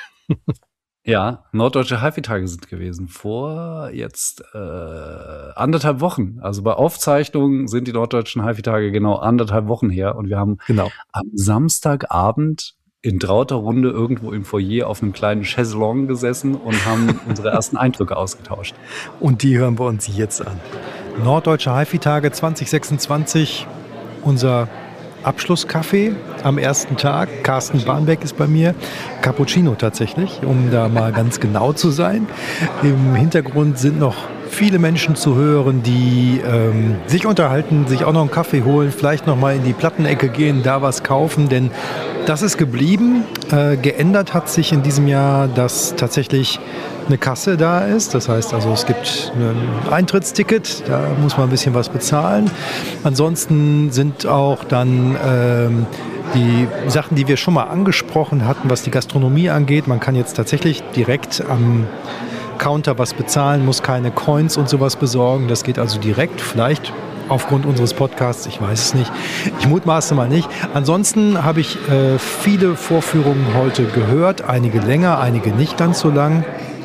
Ja, norddeutsche Hi-Fi-Tage sind gewesen. Vor jetzt äh, anderthalb Wochen. Also bei Aufzeichnungen sind die norddeutschen Hi-Fi-Tage genau anderthalb Wochen her. Und wir haben Genau. am Samstagabend in trauter Runde irgendwo im Foyer auf einem kleinen Chaiselong gesessen und haben unsere ersten Eindrücke ausgetauscht. Und die hören wir uns jetzt an. Norddeutsche Hi-Fi-Tage zwanzig sechsundzwanzig, unser Abschlusskaffee am ersten Tag. Carsten Barnbeck ist bei mir. Cappuccino tatsächlich, um da mal ganz genau zu sein. Im Hintergrund sind noch viele Menschen zu hören, die ähm, sich unterhalten, sich auch noch einen Kaffee holen, vielleicht noch mal in die Plattenecke gehen, da was kaufen, denn das ist geblieben. Äh, geändert hat sich in diesem Jahr, dass tatsächlich eine Kasse da ist. Das heißt also, es gibt ein Eintrittsticket, da muss man ein bisschen was bezahlen. Ansonsten sind auch dann ähm, die Sachen, die wir schon mal angesprochen hatten, was die Gastronomie angeht. Man kann jetzt tatsächlich direkt am Counter was bezahlen, muss keine Coins und sowas besorgen. Das geht also direkt, vielleicht aufgrund unseres Podcasts, ich weiß es nicht. Ich mutmaße mal nicht. Ansonsten habe ich äh, viele Vorführungen heute gehört, einige länger, einige nicht ganz so lang.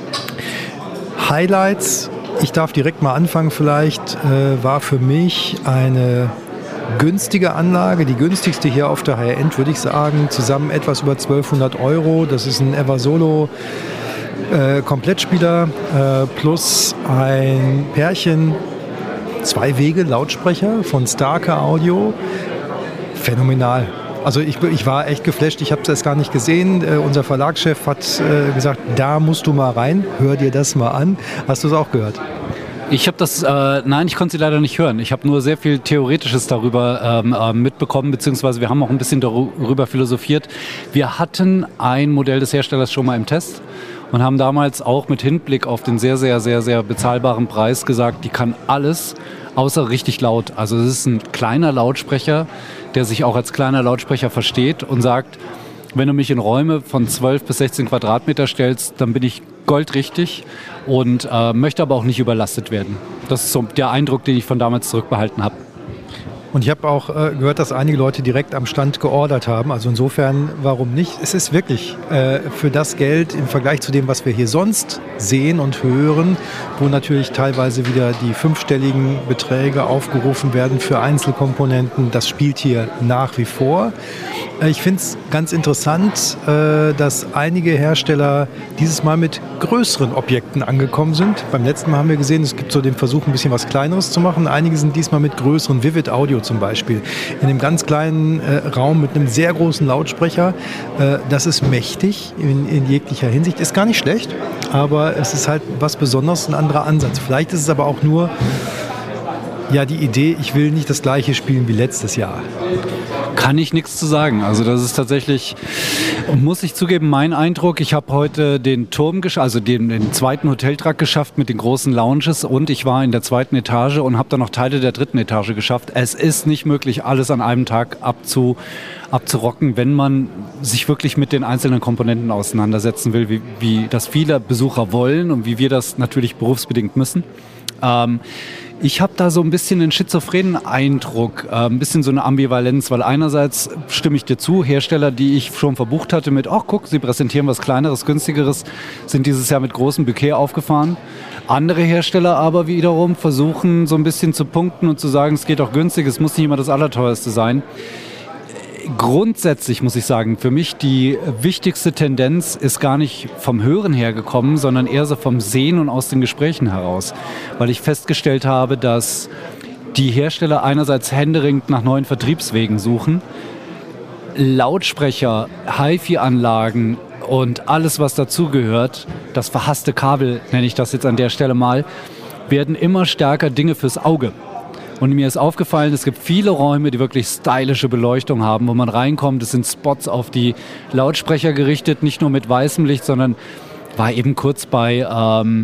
Highlights, ich darf direkt mal anfangen vielleicht, äh, war für mich eine günstige Anlage, die günstigste hier auf der High-End, würde ich sagen, zusammen etwas über zwölfhundert Euro. Das ist ein Eversolo äh, Komplettspieler äh, plus ein Pärchen, zwei Wege Lautsprecher von Starker Audio. Phänomenal. Also ich, ich war echt geflasht, ich habe es erst gar nicht gesehen. Äh, unser Verlagschef hat äh, gesagt, da musst du mal rein, hör dir das mal an. Hast du es auch gehört? Ich habe das, äh, nein, ich konnte sie leider nicht hören. Ich habe nur sehr viel Theoretisches darüber ähm, äh, mitbekommen, beziehungsweise wir haben auch ein bisschen darüber philosophiert. Wir hatten ein Modell des Herstellers schon mal im Test und haben damals auch mit Hinblick auf den sehr, sehr, sehr, sehr bezahlbaren Preis gesagt, die kann alles, außer richtig laut. Also es ist ein kleiner Lautsprecher, der sich auch als kleiner Lautsprecher versteht und sagt, wenn du mich in Räume von zwölf bis sechzehn Quadratmeter stellst, dann bin ich goldrichtig und äh, möchte aber auch nicht überlastet werden. Das ist so der Eindruck, den ich von damals zurückbehalten habe. Und ich habe auch äh, gehört, dass einige Leute direkt am Stand geordert haben. Also insofern, warum nicht? Es ist wirklich äh, für das Geld im Vergleich zu dem, was wir hier sonst sehen und hören, wo natürlich teilweise wieder die fünfstelligen Beträge aufgerufen werden für Einzelkomponenten. Das spielt hier nach wie vor. Äh, ich finde es ganz interessant, äh, dass einige Hersteller dieses Mal mit größeren Objekten angekommen sind. Beim letzten Mal haben wir gesehen, es gibt so den Versuch, ein bisschen was Kleineres zu machen. Einige sind diesmal mit größeren, Vivid Audio zum Beispiel, in einem ganz kleinen äh, Raum mit einem sehr großen Lautsprecher. Äh, das ist mächtig in, in jeglicher Hinsicht. Ist gar nicht schlecht, aber es ist halt was Besonderes, ein anderer Ansatz. Vielleicht ist es aber auch nur ja die Idee, ich will nicht das gleiche spielen wie letztes Jahr. Kann ich nichts zu sagen. Also das ist tatsächlich, muss ich zugeben, mein Eindruck. Ich habe heute den Turm, gesch- also den, den zweiten Hoteltrakt geschafft mit den großen Lounges und ich war in der zweiten Etage und habe dann noch Teile der dritten Etage geschafft. Es ist nicht möglich, alles an einem Tag abzu, abzurocken, wenn man sich wirklich mit den einzelnen Komponenten auseinandersetzen will, wie, wie das viele Besucher wollen und wie wir das natürlich berufsbedingt müssen. Ähm, Ich habe da so ein bisschen einen schizophrenen Eindruck, äh, ein bisschen so eine Ambivalenz, weil einerseits stimme ich dir zu, Hersteller, die ich schon verbucht hatte mit, ach guck, sie präsentieren was Kleineres, Günstigeres, sind dieses Jahr mit großem Bouquet aufgefahren. Andere Hersteller aber wiederum versuchen so ein bisschen zu punkten und zu sagen, es geht auch günstig, es muss nicht immer das Allerteuerste sein. Grundsätzlich muss ich sagen, für mich die wichtigste Tendenz ist gar nicht vom Hören her gekommen, sondern eher so vom Sehen und aus den Gesprächen heraus. Weil ich festgestellt habe, dass die Hersteller einerseits händeringend nach neuen Vertriebswegen suchen, Lautsprecher, Hi-Fi-Anlagen und alles, was dazugehört, das verhasste Kabel, nenne ich das jetzt an der Stelle mal, werden immer stärker Dinge fürs Auge. Und mir ist aufgefallen, es gibt viele Räume, die wirklich stylische Beleuchtung haben, wo man reinkommt. Es sind Spots auf die Lautsprecher gerichtet, nicht nur mit weißem Licht, sondern war eben kurz bei ähm,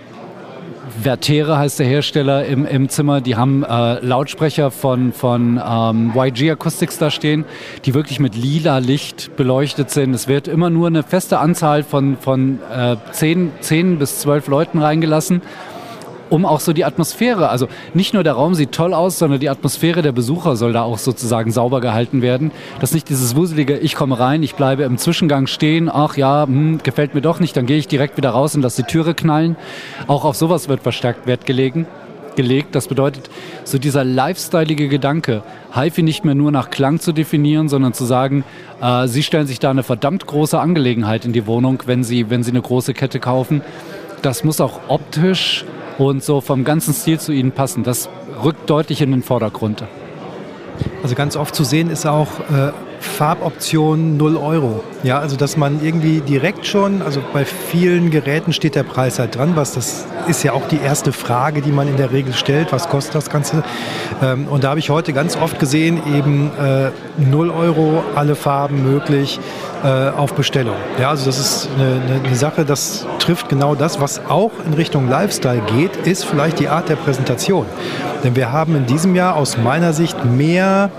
Vertere heißt der Hersteller im, im Zimmer. Die haben äh, Lautsprecher von, von ähm, Y G Acoustics da stehen, die wirklich mit lila Licht beleuchtet sind. Es wird immer nur eine feste Anzahl von, von äh, zehn, zehn bis zwölf Leuten reingelassen, um auch so die Atmosphäre, also nicht nur der Raum sieht toll aus, sondern die Atmosphäre der Besucher soll da auch sozusagen sauber gehalten werden. Dass nicht dieses wuselige, ich komme rein, ich bleibe im Zwischengang stehen, ach ja, hm, gefällt mir doch nicht, dann gehe ich direkt wieder raus und lasse die Türe knallen. Auch auf sowas wird verstärkt Wert gelegen, gelegt. Das bedeutet, so dieser lifestyleige Gedanke, HiFi nicht mehr nur nach Klang zu definieren, sondern zu sagen, äh, Sie stellen sich da eine verdammt große Angelegenheit in die Wohnung, wenn Sie, wenn Sie eine große Kette kaufen. Das muss auch optisch und so vom ganzen Stil zu ihnen passen. Das rückt deutlich in den Vordergrund. Also ganz oft zu sehen ist auch äh, Farboption null Euro. Ja, also dass man irgendwie direkt schon, also bei vielen Geräten steht der Preis halt dran, was das ist ja auch die erste Frage, die man in der Regel stellt, was kostet das Ganze? Ähm, und da habe ich heute ganz oft gesehen, eben äh, null Euro, alle Farben möglich, äh, auf Bestellung. Ja, also das ist eine, eine, eine Sache, das trifft genau das, was auch in Richtung Lifestyle geht, ist vielleicht die Art der Präsentation. Denn wir haben in diesem Jahr aus meiner Sicht mehr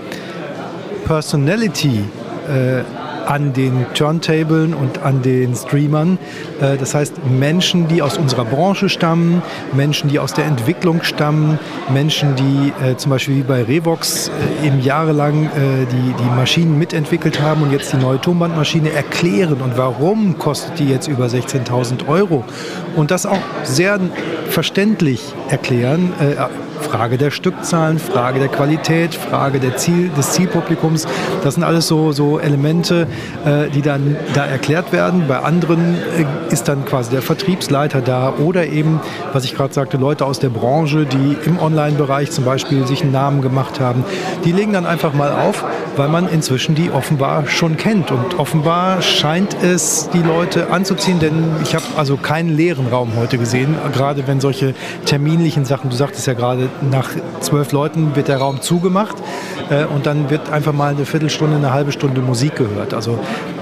Personality äh, an den Turntablen und an den Streamern. Äh, das heißt Menschen, die aus unserer Branche stammen, Menschen, die aus der Entwicklung stammen, Menschen, die äh, zum Beispiel wie bei Revox äh, eben jahrelang äh, die, die Maschinen mitentwickelt haben und jetzt die neue Tonbandmaschine erklären und warum kostet die jetzt über sechzehntausend Euro und das auch sehr verständlich erklären. Äh, Frage der Stückzahlen, Frage der Qualität, Frage der Ziel, des Zielpublikums. Das sind alles so, so Elemente, äh, die dann da erklärt werden. Bei anderen äh, ist dann quasi der Vertriebsleiter da oder eben, was ich gerade sagte, Leute aus der Branche, die im Online-Bereich zum Beispiel sich einen Namen gemacht haben. Die legen dann einfach mal auf, weil man inzwischen die offenbar schon kennt. Und offenbar scheint es die Leute anzuziehen, denn ich habe also keinen leeren Raum heute gesehen, gerade wenn solche terminlichen Sachen, du sagtest ja gerade, nach zwölf Leuten wird der Raum zugemacht äh, und dann wird einfach mal eine Viertelstunde, eine halbe Stunde Musik gehört. Also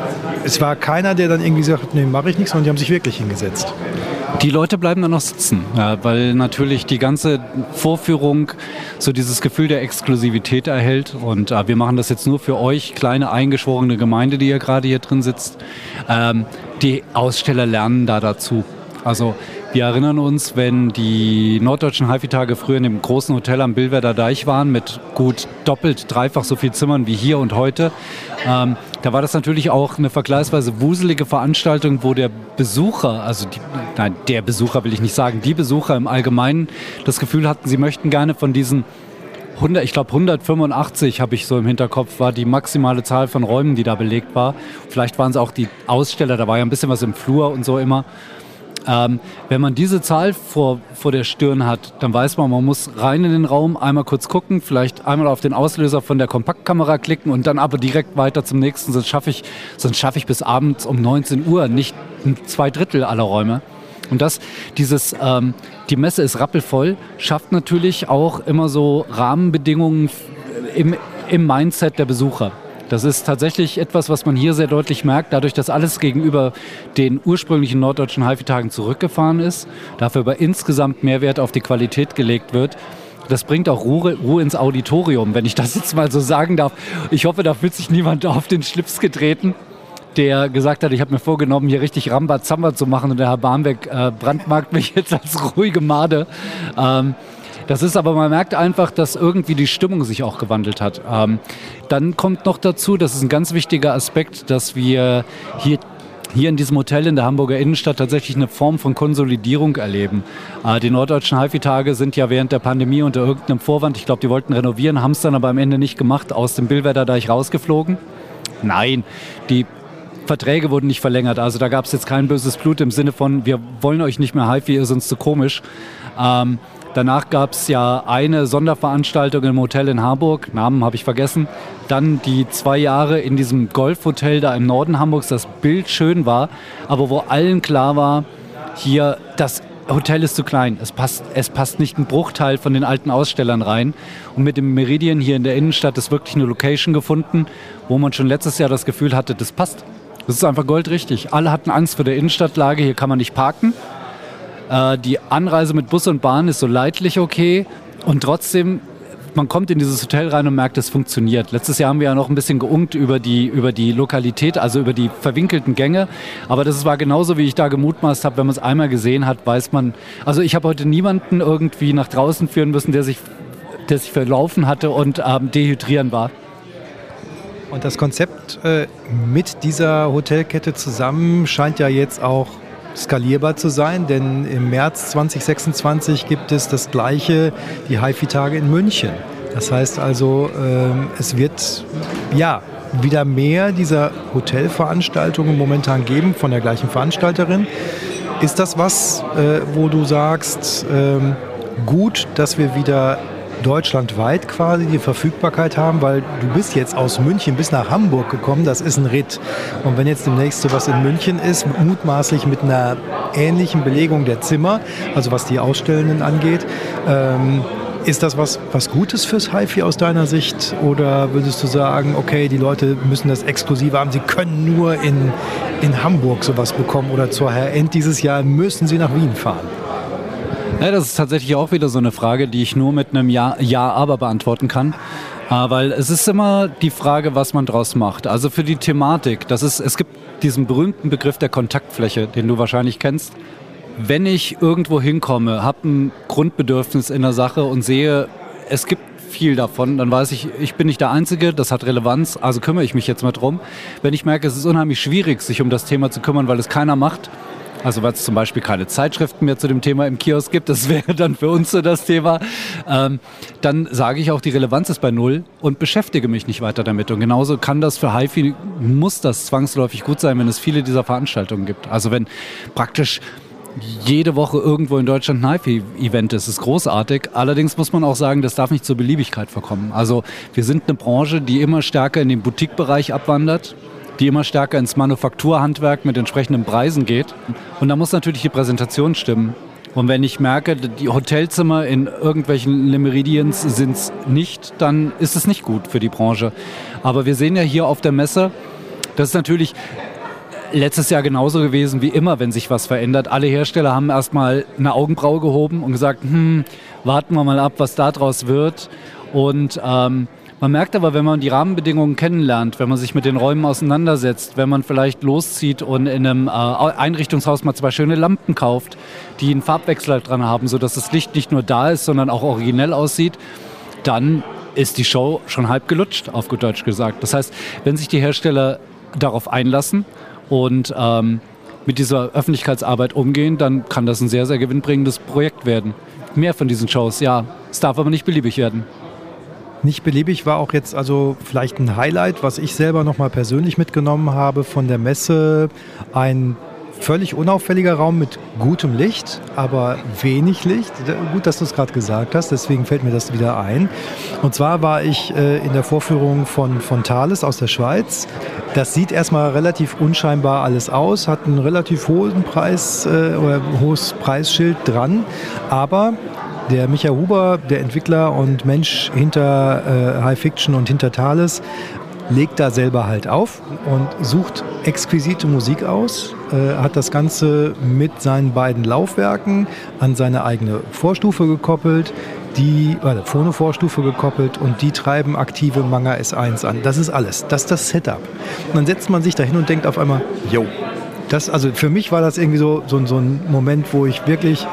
es war keiner, der dann irgendwie sagt, nee, mache ich nichts, sondern die haben sich wirklich hingesetzt. Die Leute bleiben dann noch sitzen, ja, weil natürlich die ganze Vorführung so dieses Gefühl der Exklusivität erhält und äh, wir machen das jetzt nur für euch, kleine eingeschworene Gemeinde, die ihr gerade hier drin sitzt. Ähm, die Aussteller lernen da dazu. Also wir erinnern uns, wenn die norddeutschen HiFi-Tage früher in dem großen Hotel am Billwerder Deich waren mit gut doppelt, dreifach so viel Zimmern wie hier und heute. Ähm, da war das natürlich auch eine vergleichsweise wuselige Veranstaltung, wo der Besucher, also die, nein, der Besucher will ich nicht sagen, die Besucher im Allgemeinen das Gefühl hatten, sie möchten gerne von diesen hundert, ich glaube hundertfünfundachtzig habe ich so im Hinterkopf, war die maximale Zahl von Räumen, die da belegt war. Vielleicht waren es auch die Aussteller, da war ja ein bisschen was im Flur und so immer. Ähm, wenn man diese Zahl vor, vor der Stirn hat, dann weiß man, man muss rein in den Raum, einmal kurz gucken, vielleicht einmal auf den Auslöser von der Kompaktkamera klicken und dann aber direkt weiter zum nächsten. Sonst schaffe ich, sonst schaffe ich bis abends um neunzehn Uhr nicht zwei Drittel aller Räume. Und das, dieses, ähm, die Messe ist rappelvoll, schafft natürlich auch immer so Rahmenbedingungen im, im Mindset der Besucher. Das ist tatsächlich etwas, was man hier sehr deutlich merkt, dadurch, dass alles gegenüber den ursprünglichen norddeutschen HiFi-Tagen zurückgefahren ist, dafür aber insgesamt mehr Wert auf die Qualität gelegt wird. Das bringt auch Ruhe, Ruhe ins Auditorium, wenn ich das jetzt mal so sagen darf. Ich hoffe, da fühlt sich niemand auf den Schlips getreten, der gesagt hat, ich habe mir vorgenommen, hier richtig Rambazamba zu machen und der Herr Barmbek äh, brandmarkt mich jetzt als ruhige Made. Ähm, Das ist aber, man merkt einfach, dass irgendwie die Stimmung sich auch gewandelt hat. Ähm, dann kommt noch dazu, das ist ein ganz wichtiger Aspekt, dass wir hier, hier in diesem Hotel in der Hamburger Innenstadt tatsächlich eine Form von Konsolidierung erleben. Äh, die norddeutschen HiFi-Tage sind ja während der Pandemie unter irgendeinem Vorwand, ich glaube, die wollten renovieren, haben es dann aber am Ende nicht gemacht, aus dem Billwerder Deich rausgeflogen. Nein, die Verträge wurden nicht verlängert, also da gab es jetzt kein böses Blut im Sinne von, wir wollen euch nicht mehr HiFi, ihr seid uns zu komisch. Ähm, Danach gab es ja eine Sonderveranstaltung im Hotel in Harburg, Namen habe ich vergessen. Dann die zwei Jahre in diesem Golfhotel da im Norden Hamburgs, das bildschön war, aber wo allen klar war, hier, das Hotel ist zu klein. Es passt, es passt nicht ein Bruchteil von den alten Ausstellern rein. Und mit dem Meridian hier in der Innenstadt ist wirklich eine Location gefunden, wo man schon letztes Jahr das Gefühl hatte, das passt. Das ist einfach goldrichtig. Alle hatten Angst vor der Innenstadtlage, hier kann man nicht parken. Äh, die Anreise mit Bus und Bahn ist so leidlich okay. Und trotzdem, man kommt in dieses Hotel rein und merkt, es funktioniert. Letztes Jahr haben wir ja noch ein bisschen geunkt über die, über die Lokalität, also über die verwinkelten Gänge. Aber das war genauso, wie ich da gemutmaßt habe. Wenn man es einmal gesehen hat, weiß man... Also ich habe heute niemanden irgendwie nach draußen führen müssen, der sich, der sich verlaufen hatte und ähm, dehydrieren war. Und das Konzept äh, mit dieser Hotelkette zusammen scheint ja jetzt auch skalierbar zu sein, denn im März zwanzig sechsundzwanzig gibt es das gleiche, die HiFi-Tage in München. Das heißt also, ähm, es wird ja wieder mehr dieser Hotelveranstaltungen momentan geben von der gleichen Veranstalterin. Ist das was, äh, wo du sagst, ähm, gut, dass wir wieder deutschlandweit quasi die Verfügbarkeit haben, weil du bist jetzt aus München bis nach Hamburg gekommen, das ist ein Ritt. Und wenn jetzt demnächst sowas in München ist, mutmaßlich mit einer ähnlichen Belegung der Zimmer, also was die Ausstellenden angeht, ähm, ist das was, was Gutes fürs HiFi aus deiner Sicht? Oder würdest du sagen, okay, die Leute müssen das exklusiv haben, sie können nur in, in Hamburg sowas bekommen oder zur H End dieses Jahr müssen sie nach Wien fahren? Ja, das ist tatsächlich auch wieder so eine Frage, die ich nur mit einem Ja, Ja, aber beantworten kann. Äh, weil es ist immer die Frage, was man draus macht. Also für die Thematik, das ist, es gibt diesen berühmten Begriff der Kontaktfläche, den du wahrscheinlich kennst. Wenn ich irgendwo hinkomme, habe ein Grundbedürfnis in der Sache und sehe, es gibt viel davon, dann weiß ich, ich bin nicht der Einzige, das hat Relevanz, also kümmere ich mich jetzt mal drum. Wenn ich merke, es ist unheimlich schwierig, sich um das Thema zu kümmern, weil es keiner macht, also weil es zum Beispiel keine Zeitschriften mehr zu dem Thema im Kiosk gibt, das wäre dann für uns so das Thema, ähm, dann sage ich auch, die Relevanz ist bei null und beschäftige mich nicht weiter damit. Und genauso kann das für HiFi, muss das zwangsläufig gut sein, wenn es viele dieser Veranstaltungen gibt. Also wenn praktisch jede Woche irgendwo in Deutschland ein HiFi-Event ist, ist großartig. Allerdings muss man auch sagen, das darf nicht zur Beliebigkeit verkommen. Also wir sind eine Branche, die immer stärker in den Boutique-Bereich abwandert, die immer stärker ins Manufakturhandwerk mit entsprechenden Preisen geht. Und da muss natürlich die Präsentation stimmen. Und wenn ich merke, die Hotelzimmer in irgendwelchen Le Meridians sind es nicht, dann ist es nicht gut für die Branche. Aber wir sehen ja hier auf der Messe, das ist natürlich letztes Jahr genauso gewesen wie immer, wenn sich was verändert. Alle Hersteller haben erstmal eine Augenbraue gehoben und gesagt, hm, warten wir mal ab, was da draus wird. Und ähm, man merkt aber, wenn man die Rahmenbedingungen kennenlernt, wenn man sich mit den Räumen auseinandersetzt, wenn man vielleicht loszieht und in einem äh, Einrichtungshaus mal zwei schöne Lampen kauft, die einen Farbwechsel dran haben, sodass das Licht nicht nur da ist, sondern auch originell aussieht, dann ist die Show schon halb gelutscht, auf gut Deutsch gesagt. Das heißt, wenn sich die Hersteller darauf einlassen und ähm, mit dieser Öffentlichkeitsarbeit umgehen, dann kann das ein sehr, sehr gewinnbringendes Projekt werden. Mehr von diesen Shows, ja. Es darf aber nicht beliebig werden. Nicht beliebig war auch jetzt also vielleicht ein Highlight, was ich selber nochmal persönlich mitgenommen habe von der Messe. Ein völlig unauffälliger Raum mit gutem Licht, aber wenig Licht. Gut, dass du es gerade gesagt hast, deswegen fällt mir das wieder ein. Und zwar war ich äh, in der Vorführung von, von Thales aus der Schweiz. Das sieht erstmal relativ unscheinbar alles aus, hat einen relativ hohen Preis äh, oder hohes Preisschild dran, aber der Michael Huber, der Entwickler und Mensch hinter äh, High Fiction und hinter Thales, legt da selber halt auf und sucht exquisite Musik aus, äh, hat das Ganze mit seinen beiden Laufwerken an seine eigene Vorstufe gekoppelt, die, also Phono-Vorstufe gekoppelt und die treiben aktive Manga S eins an. Das ist alles, das ist das Setup. Und dann setzt man sich da hin und denkt auf einmal, yo, das, also für mich war das irgendwie so, so, so ein Moment, wo ich wirklich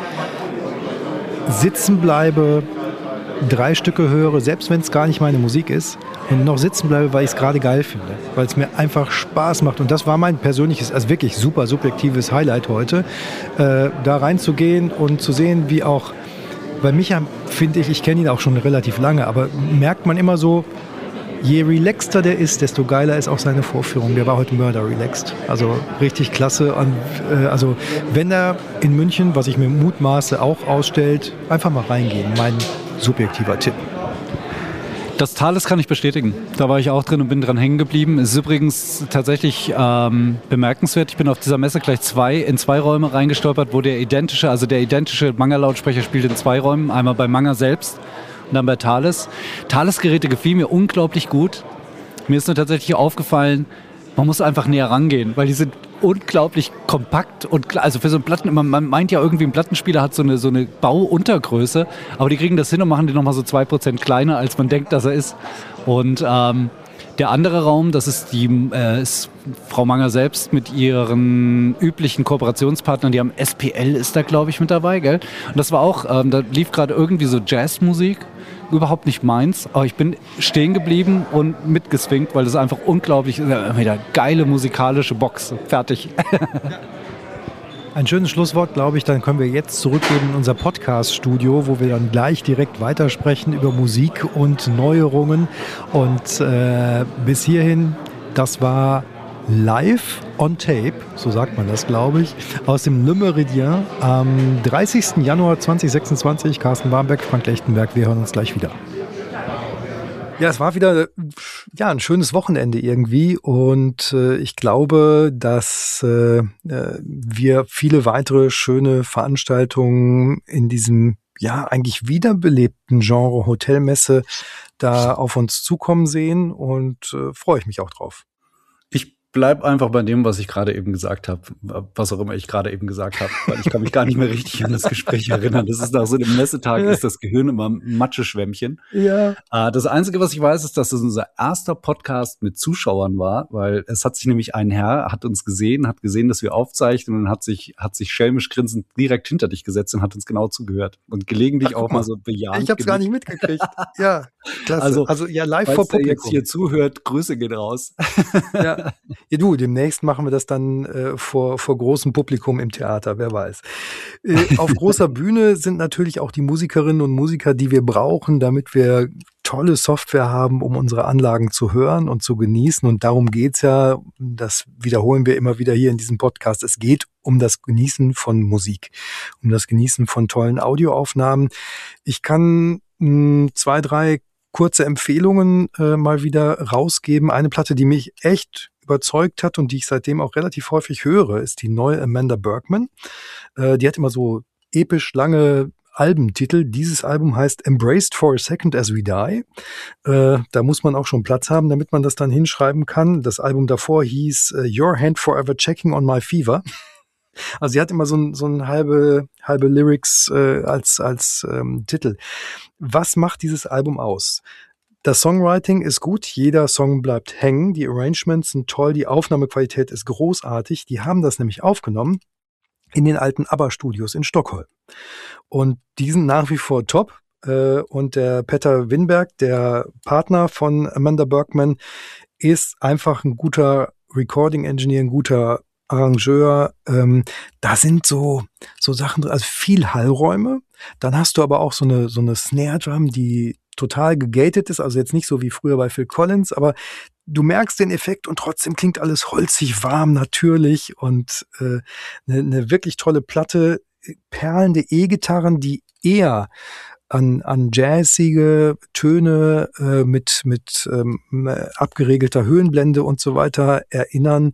sitzen bleibe, drei Stücke höre, selbst wenn es gar nicht meine Musik ist, und noch sitzen bleibe, weil ich es gerade geil finde, weil es mir einfach Spaß macht. Und das war mein persönliches, also wirklich super subjektives Highlight heute, äh, da reinzugehen und zu sehen, wie auch, bei Micha finde ich, ich kenne ihn auch schon relativ lange, aber merkt man immer so, je relaxter der ist, desto geiler ist auch seine Vorführung. Der war heute mörder relaxed. Also richtig klasse. Und, äh, also wenn er in München, was ich mir mutmaße, auch ausstellt, einfach mal reingehen. Mein subjektiver Tipp. Das Thales kann ich bestätigen. Da war ich auch drin und bin dran hängen geblieben. Es ist übrigens tatsächlich ähm, bemerkenswert. Ich bin auf dieser Messe gleich zwei, in zwei Räume reingestolpert, wo der identische, also der identische Manga-Lautsprecher spielt in zwei Räumen. Einmal bei Manga selbst und dann bei Thales. Thales-Geräte gefielen mir unglaublich gut. Mir ist nur tatsächlich aufgefallen, man muss einfach näher rangehen, weil die sind unglaublich kompakt und klar. Also für so einen Platten, man meint ja irgendwie, ein Plattenspieler hat so eine, so eine Bauuntergröße, aber die kriegen das hin und machen den nochmal so zwei Prozent kleiner, als man denkt, dass er ist. Und ähm, der andere Raum, das ist die äh, ist Frau Manger selbst mit ihren üblichen Kooperationspartnern, die haben S P L ist da, glaube ich, mit dabei, gell? Und das war auch, ähm, da lief gerade irgendwie so Jazzmusik. Überhaupt nicht meins, aber ich bin stehen geblieben und mitgeswingt, weil das einfach unglaublich ist. Wieder geile musikalische Box. Fertig. Ein schönes Schlusswort, glaube ich. Dann können wir jetzt zurückgehen in unser Podcast-Studio, wo wir dann gleich direkt weitersprechen über Musik und Neuerungen. Und äh, bis hierhin, das war live on tape, so sagt man das, glaube ich, aus dem Le Méridien am dreißigsten Januar zweitausendsechsundzwanzig. Carsten Barmbek, Frank Lechtenberg, wir hören uns gleich wieder. Ja, es war wieder ja, ein schönes Wochenende irgendwie und äh, ich glaube, dass äh, wir viele weitere schöne Veranstaltungen in diesem ja eigentlich wiederbelebten Genre Hotelmesse da auf uns zukommen sehen und äh, freue ich mich auch drauf. Bleib einfach bei dem, was ich gerade eben gesagt habe, was auch immer ich gerade eben gesagt habe, weil ich kann mich gar nicht mehr richtig an das Gespräch erinnern. Das ist nach so einem Messetag, ist das Gehirn immer ein Matscheschwämmchen. Ja. Das Einzige, was ich weiß, ist, dass das unser erster Podcast mit Zuschauern war, weil es hat sich nämlich ein Herr, hat uns gesehen, hat gesehen, dass wir aufzeichnen und hat sich, hat sich schelmisch grinsend direkt hinter dich gesetzt und hat uns genau zugehört und gelegentlich Ach, auch mal so bejahend. Ich habe es gar nicht mitgekriegt. Ja, klasse. Also, also ja, live vor Publikum. Falls der jetzt hier zuhört, Grüße gehen raus. Ja. Ja, du, demnächst machen wir das dann äh, vor, vor großem Publikum im Theater, wer weiß. Äh, auf großer Bühne sind natürlich auch die Musikerinnen und Musiker, die wir brauchen, damit wir tolle Software haben, um unsere Anlagen zu hören und zu genießen. Und darum geht's ja, das wiederholen wir immer wieder hier in diesem Podcast, es geht um das Genießen von Musik, um das Genießen von tollen Audioaufnahmen. Ich kann mh, zwei, drei kurze Empfehlungen äh, mal wieder rausgeben. Eine Platte, die mich echt überzeugt hat und die ich seitdem auch relativ häufig höre, ist die neue Amanda Bergman. Äh, die hat immer so episch lange Albentitel. Dieses Album heißt Embraced for a Second as We Die. Äh, da muss man auch schon Platz haben, damit man das dann hinschreiben kann. Das Album davor hieß uh, Your Hand Forever Checking on My Fever. Also sie hat immer so ein, so ein halbe, halbe Lyrics äh, als, als ähm, Titel. Was macht dieses Album aus? Das Songwriting ist gut, jeder Song bleibt hängen, die Arrangements sind toll, die Aufnahmequalität ist großartig. Die haben das nämlich aufgenommen in den alten ABBA-Studios in Stockholm. Und die sind nach wie vor top. Äh, und der Peter Winberg, der Partner von Amanda Bergman, ist einfach ein guter Recording-Engineer, ein guter Arrangeur. Ähm, da sind so so Sachen, also viel Hallräume. Dann hast du aber auch so eine so eine Snare Drum, die total gegated ist, also jetzt nicht so wie früher bei Phil Collins, aber du merkst den Effekt und trotzdem klingt alles holzig warm, natürlich und äh, eine, eine wirklich tolle Platte, perlende E-Gitarren, die eher an, an jazzige Töne äh, mit, mit ähm, abgeregelter Höhenblende und so weiter erinnern.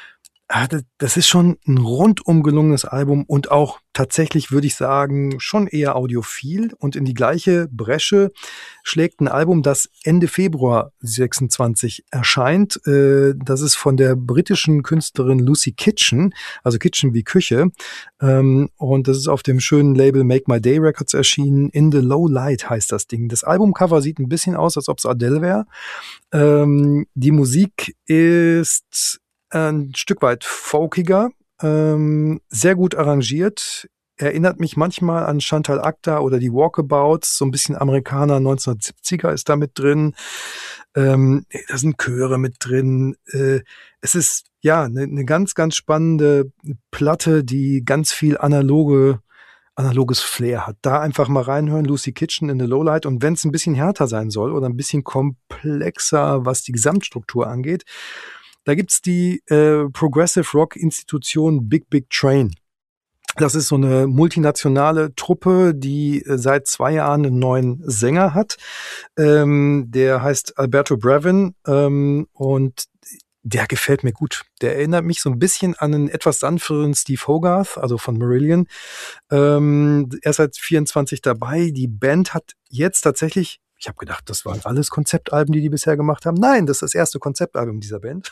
Das ist schon ein rundum gelungenes Album und auch tatsächlich, würde ich sagen, schon eher audiophil. Und in die gleiche Bresche schlägt ein Album, das Ende Februar sechsundzwanzig erscheint. Das ist von der britischen Künstlerin Lucy Kitchen, also Kitchen wie Küche. Und das ist auf dem schönen Label Make My Day Records erschienen. In the Low Light heißt das Ding. Das Albumcover sieht ein bisschen aus, als ob es Adele wäre. Die Musik ist ein Stück weit folkiger, ähm, sehr gut arrangiert, erinnert mich manchmal an Chantal Akta oder die Walkabouts, so ein bisschen Amerikaner neunzehnhundertsiebziger ist da mit drin, ähm, da sind Chöre mit drin, äh, es ist ja eine, eine ganz, ganz spannende Platte, die ganz viel analoge analoges Flair hat. Da einfach mal reinhören, Lucy Kitchen in the Lowlight, und wenn es ein bisschen härter sein soll oder ein bisschen komplexer, was die Gesamtstruktur angeht, da gibt's die äh, Progressive Rock Institution Big Big Train. Das ist so eine multinationale Truppe, die seit zwei Jahren einen neuen Sänger hat. Ähm, der heißt Alberto Brevin ähm, und der gefällt mir gut. Der erinnert mich so ein bisschen an einen etwas sanfteren Steve Hogarth, also von Marillion. Ähm, er ist seit vierundzwanzig dabei. Die Band hat jetzt tatsächlich, ich habe gedacht, das waren alles Konzeptalben, die die bisher gemacht haben. Nein, das ist das erste Konzeptalbum dieser Band.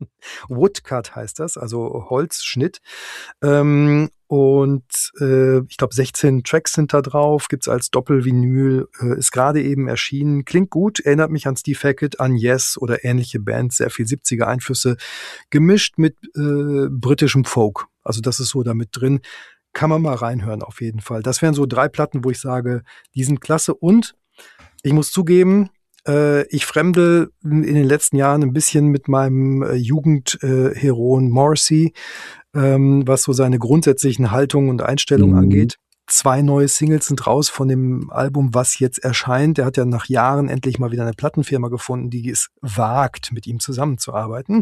Woodcut heißt das, also Holzschnitt. Ähm, und äh, ich glaube, sechzehn Tracks sind da drauf, gibt's als Doppelvinyl, äh, ist gerade eben erschienen. Klingt gut, erinnert mich an Steve Hackett, an Yes oder ähnliche Bands, sehr viel siebziger Einflüsse, gemischt mit äh, britischem Folk. Also das ist so damit drin. Kann man mal reinhören auf jeden Fall. Das wären so drei Platten, wo ich sage, die sind klasse. Und ich muss zugeben, ich fremdel in den letzten Jahren ein bisschen mit meinem äh, Jugendheroen äh, Morrissey, ähm, was so seine grundsätzlichen Haltungen und Einstellungen mhm. angeht. Zwei neue Singles sind raus von dem Album, was jetzt erscheint. Er hat ja nach Jahren endlich mal wieder eine Plattenfirma gefunden, die es wagt, mit ihm zusammenzuarbeiten.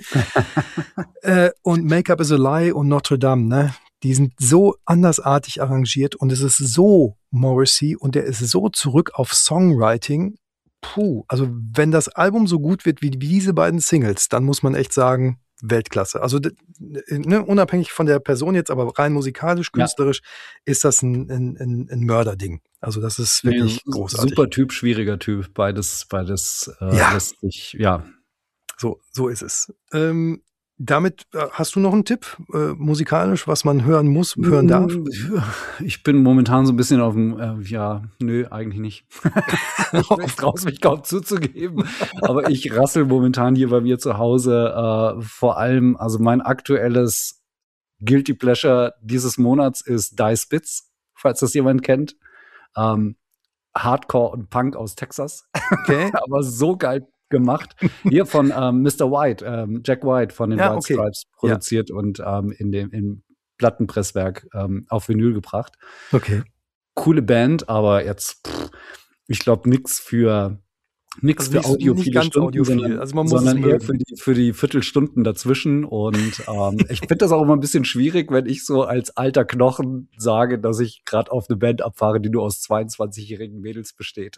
äh, und Make Up is a Lie und Notre Dame, ne? Die sind so andersartig arrangiert und es ist so Morrissey und der ist so zurück auf Songwriting. Puh, also wenn das Album so gut wird wie, wie diese beiden Singles, dann muss man echt sagen, Weltklasse. Also ne, unabhängig von der Person jetzt, aber rein musikalisch, künstlerisch, ja. ist das ein, ein, ein Mörderding. Also das ist wirklich nee, großartig. Super Typ, schwieriger Typ, beides, beides äh, ja. lässt sich, ja. So, so ist es. Ähm, Damit äh, hast du noch einen Tipp, äh, musikalisch, was man hören muss, hören darf? Ich bin momentan so ein bisschen auf dem, äh, ja, nö, eigentlich nicht. Ich traue es mich kaum zuzugeben. Aber ich rassel momentan hier bei mir zu Hause äh, vor allem, also mein aktuelles Guilty Pleasure dieses Monats ist Die Spitz, falls das jemand kennt. Ähm, Hardcore und Punk aus Texas. Okay. Aber so geil gemacht. Hier von ähm, Mister White, ähm, Jack White von den ja, White okay. Stripes produziert ja. und ähm, in dem im Plattenpresswerk ähm, auf Vinyl gebracht. Okay. Coole Band, aber jetzt, pff, ich glaube, nix für nix also für nicht, audiophile nicht ganz Stunden, audiophil. sondern, also man muss sondern eher für die, für die Viertelstunden dazwischen. Und ähm, ich finde das auch immer ein bisschen schwierig, wenn ich so als alter Knochen sage, dass ich gerade auf eine Band abfahre, die nur aus zweiundzwanzigjährigen Mädels besteht.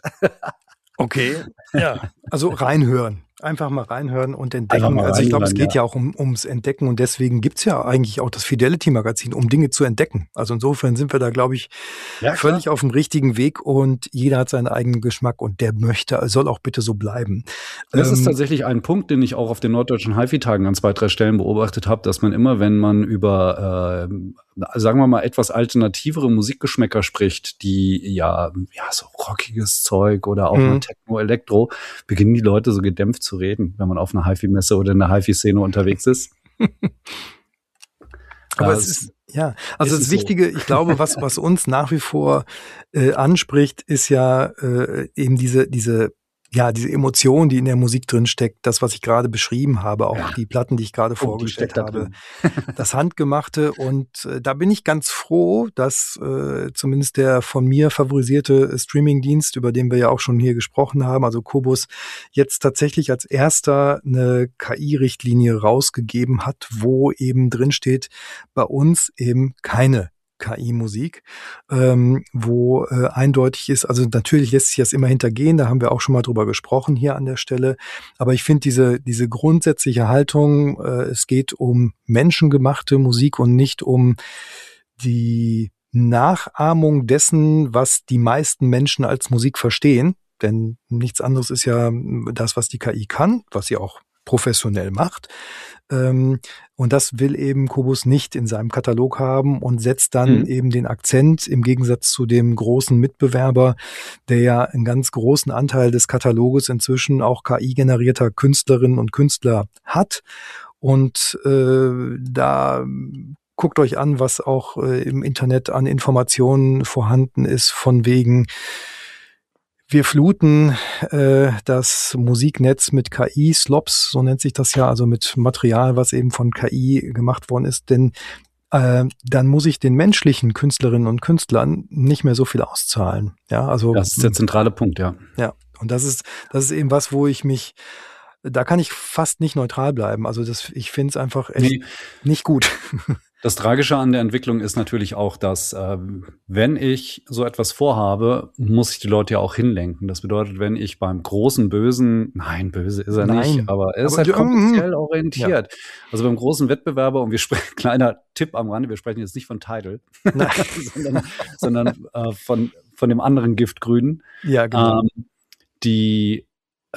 Okay, ja. Also reinhören. Einfach mal reinhören und entdecken. Also ich glaube, es geht ja, ja auch um, ums Entdecken und deswegen gibt's ja eigentlich auch das Fidelity-Magazin, um Dinge zu entdecken. Also insofern sind wir da, glaube ich, ja, völlig auf dem richtigen Weg und jeder hat seinen eigenen Geschmack und der möchte, soll auch bitte so bleiben. Das ähm, ist tatsächlich ein Punkt, den ich auch auf den norddeutschen HiFi-Tagen an zwei, drei Stellen beobachtet habe, dass man immer, wenn man über, äh, sagen wir mal, etwas alternativere Musikgeschmäcker spricht, die ja, ja so rockiges Zeug oder auch mhm. mal Techno, Elektro, beginnen die Leute so gedämpft zu reden, wenn man auf einer HiFi-Messe oder in der HiFi-Szene unterwegs ist. Aber das es ist, ja, also das Wichtige, so. Ich glaube, was, was uns nach wie vor äh, anspricht, ist ja äh, eben diese, diese, ja, diese Emotion, die in der Musik drin steckt, das, was ich gerade beschrieben habe, auch ja. die Platten, die ich gerade oh, vorgestellt habe, das Handgemachte. Und äh, da bin ich ganz froh, dass äh, zumindest der von mir favorisierte Streamingdienst, über den wir ja auch schon hier gesprochen haben, also Qobuz, jetzt tatsächlich als erster eine K I-Richtlinie rausgegeben hat, wo eben drin steht, bei uns eben keine K I-Musik, ähm, wo äh, eindeutig ist, also natürlich lässt sich das immer hintergehen, da haben wir auch schon mal drüber gesprochen hier an der Stelle, aber ich finde diese diese grundsätzliche Haltung, äh, es geht um menschengemachte Musik und nicht um die Nachahmung dessen, was die meisten Menschen als Musik verstehen, denn nichts anderes ist ja das, was die K I kann, was sie auch professionell macht. Ähm, und das will eben Qobuz nicht in seinem Katalog haben und setzt dann mhm. eben den Akzent im Gegensatz zu dem großen Mitbewerber, der ja einen ganz großen Anteil des Kataloges inzwischen auch K I-generierter Künstlerinnen und Künstler hat. Und äh, da guckt euch an, was auch äh, im Internet an Informationen vorhanden ist, von wegen wir fluten äh, das Musiknetz mit K I-Slops, so nennt sich das ja, also mit Material, was eben von K I gemacht worden ist, denn äh, dann muss ich den menschlichen Künstlerinnen und Künstlern nicht mehr so viel auszahlen. Ja, also das ist der zentrale Punkt, ja. Ja, und das ist das ist eben was, wo ich mich, da kann ich fast nicht neutral bleiben. Also das, ich finde es einfach echt nee. nicht gut. Das Tragische an der Entwicklung ist natürlich auch, dass äh, wenn ich so etwas vorhabe, muss ich die Leute ja auch hinlenken. Das bedeutet, wenn ich beim großen Bösen, nein, böse ist er Nein, nicht, aber er ist aber halt du- kommerziell ja. orientiert. Also beim großen Wettbewerber, und wir sprechen, kleiner Tipp am Rande, wir sprechen jetzt nicht von Tidal, Nein. sondern, sondern äh, von, von dem anderen Giftgrünen. Ja, genau. Ähm, die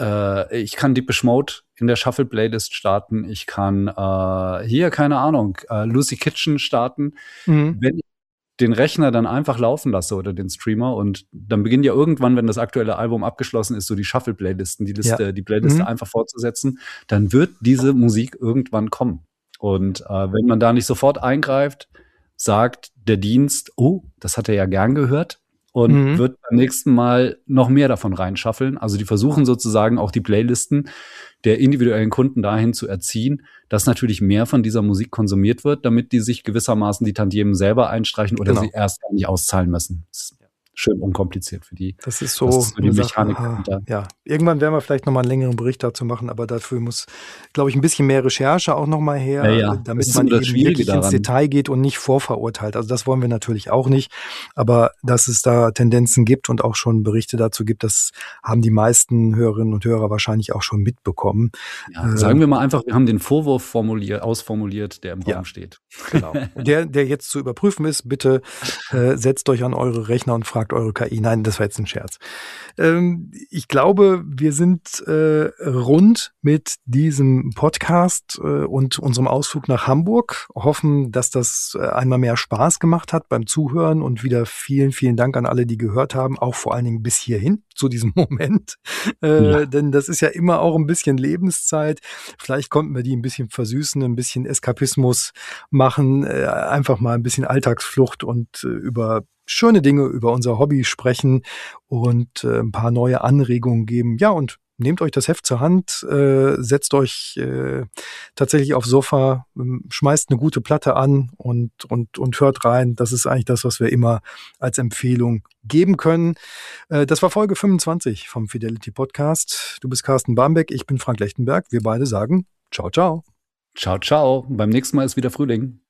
äh, ich kann Depeche Mode in der Shuffle-Playlist starten. Ich kann äh, hier, keine Ahnung, äh, Lucy Kitchen starten. Mhm. Wenn ich den Rechner dann einfach laufen lasse oder den Streamer und dann beginnt ja irgendwann, wenn das aktuelle Album abgeschlossen ist, so die Shuffle-Playlisten, die Liste, Ja. die Playliste Mhm. einfach fortzusetzen, dann wird diese Musik irgendwann kommen. Und äh, wenn man da nicht sofort eingreift, sagt der Dienst, oh, das hat er ja gern gehört, und Mhm. wird beim nächsten Mal noch mehr davon reinschaffeln. Also die versuchen sozusagen auch die Playlisten der individuellen Kunden dahin zu erziehen, dass natürlich mehr von dieser Musik konsumiert wird, damit die sich gewissermaßen die Tantiemen selber einstreichen oder Genau. sie erst gar nicht auszahlen müssen. Das ist schön unkompliziert für die. Das ist so, Das ist so die eine Mechanik Sache. dahinter. Ja, irgendwann werden wir vielleicht noch mal einen längeren Bericht dazu machen, aber dafür muss, glaube ich, ein bisschen mehr Recherche auch noch mal her, Ja, ja. damit Das ist man immer das eben Schwierige wirklich ins daran. Detail geht und nicht vorverurteilt. Also das wollen wir natürlich auch nicht, aber dass es da Tendenzen gibt und auch schon Berichte dazu gibt, das haben die meisten Hörerinnen und Hörer wahrscheinlich auch schon mitbekommen. Ja, Äh, sagen wir mal einfach, wir haben den Vorwurf formuliert, ausformuliert, der im Ja. Raum steht. Genau. Der, der jetzt zu überprüfen ist, bitte äh, setzt euch an eure Rechner und fragt eure K I. Nein, das war jetzt ein Scherz. Ähm, ich glaube, wir sind äh, rund mit diesem Podcast äh, und unserem Ausflug nach Hamburg. Hoffen, dass das äh, einmal mehr Spaß gemacht hat beim Zuhören und wieder vielen, vielen Dank an alle, die gehört haben, auch vor allen Dingen bis hierhin zu diesem Moment. Äh, Ja. Denn das ist ja immer auch ein bisschen Lebenszeit. Vielleicht konnten wir die ein bisschen versüßen, ein bisschen Eskapismus machen, äh, einfach mal ein bisschen Alltagsflucht und äh, über schöne Dinge, über unser Hobby sprechen und äh, ein paar neue Anregungen geben. Ja, und nehmt euch das Heft zur Hand, äh, setzt euch äh, tatsächlich aufs Sofa, ähm, schmeißt eine gute Platte an und, und, und hört rein. Das ist eigentlich das, was wir immer als Empfehlung geben können. Äh, das war Folge fünfundzwanzig vom Fidelity Podcast. Du bist Carsten Barmbek, ich bin Frank Lechtenberg. Wir beide sagen ciao, ciao. Ciao, ciao. Beim nächsten Mal ist wieder Frühling.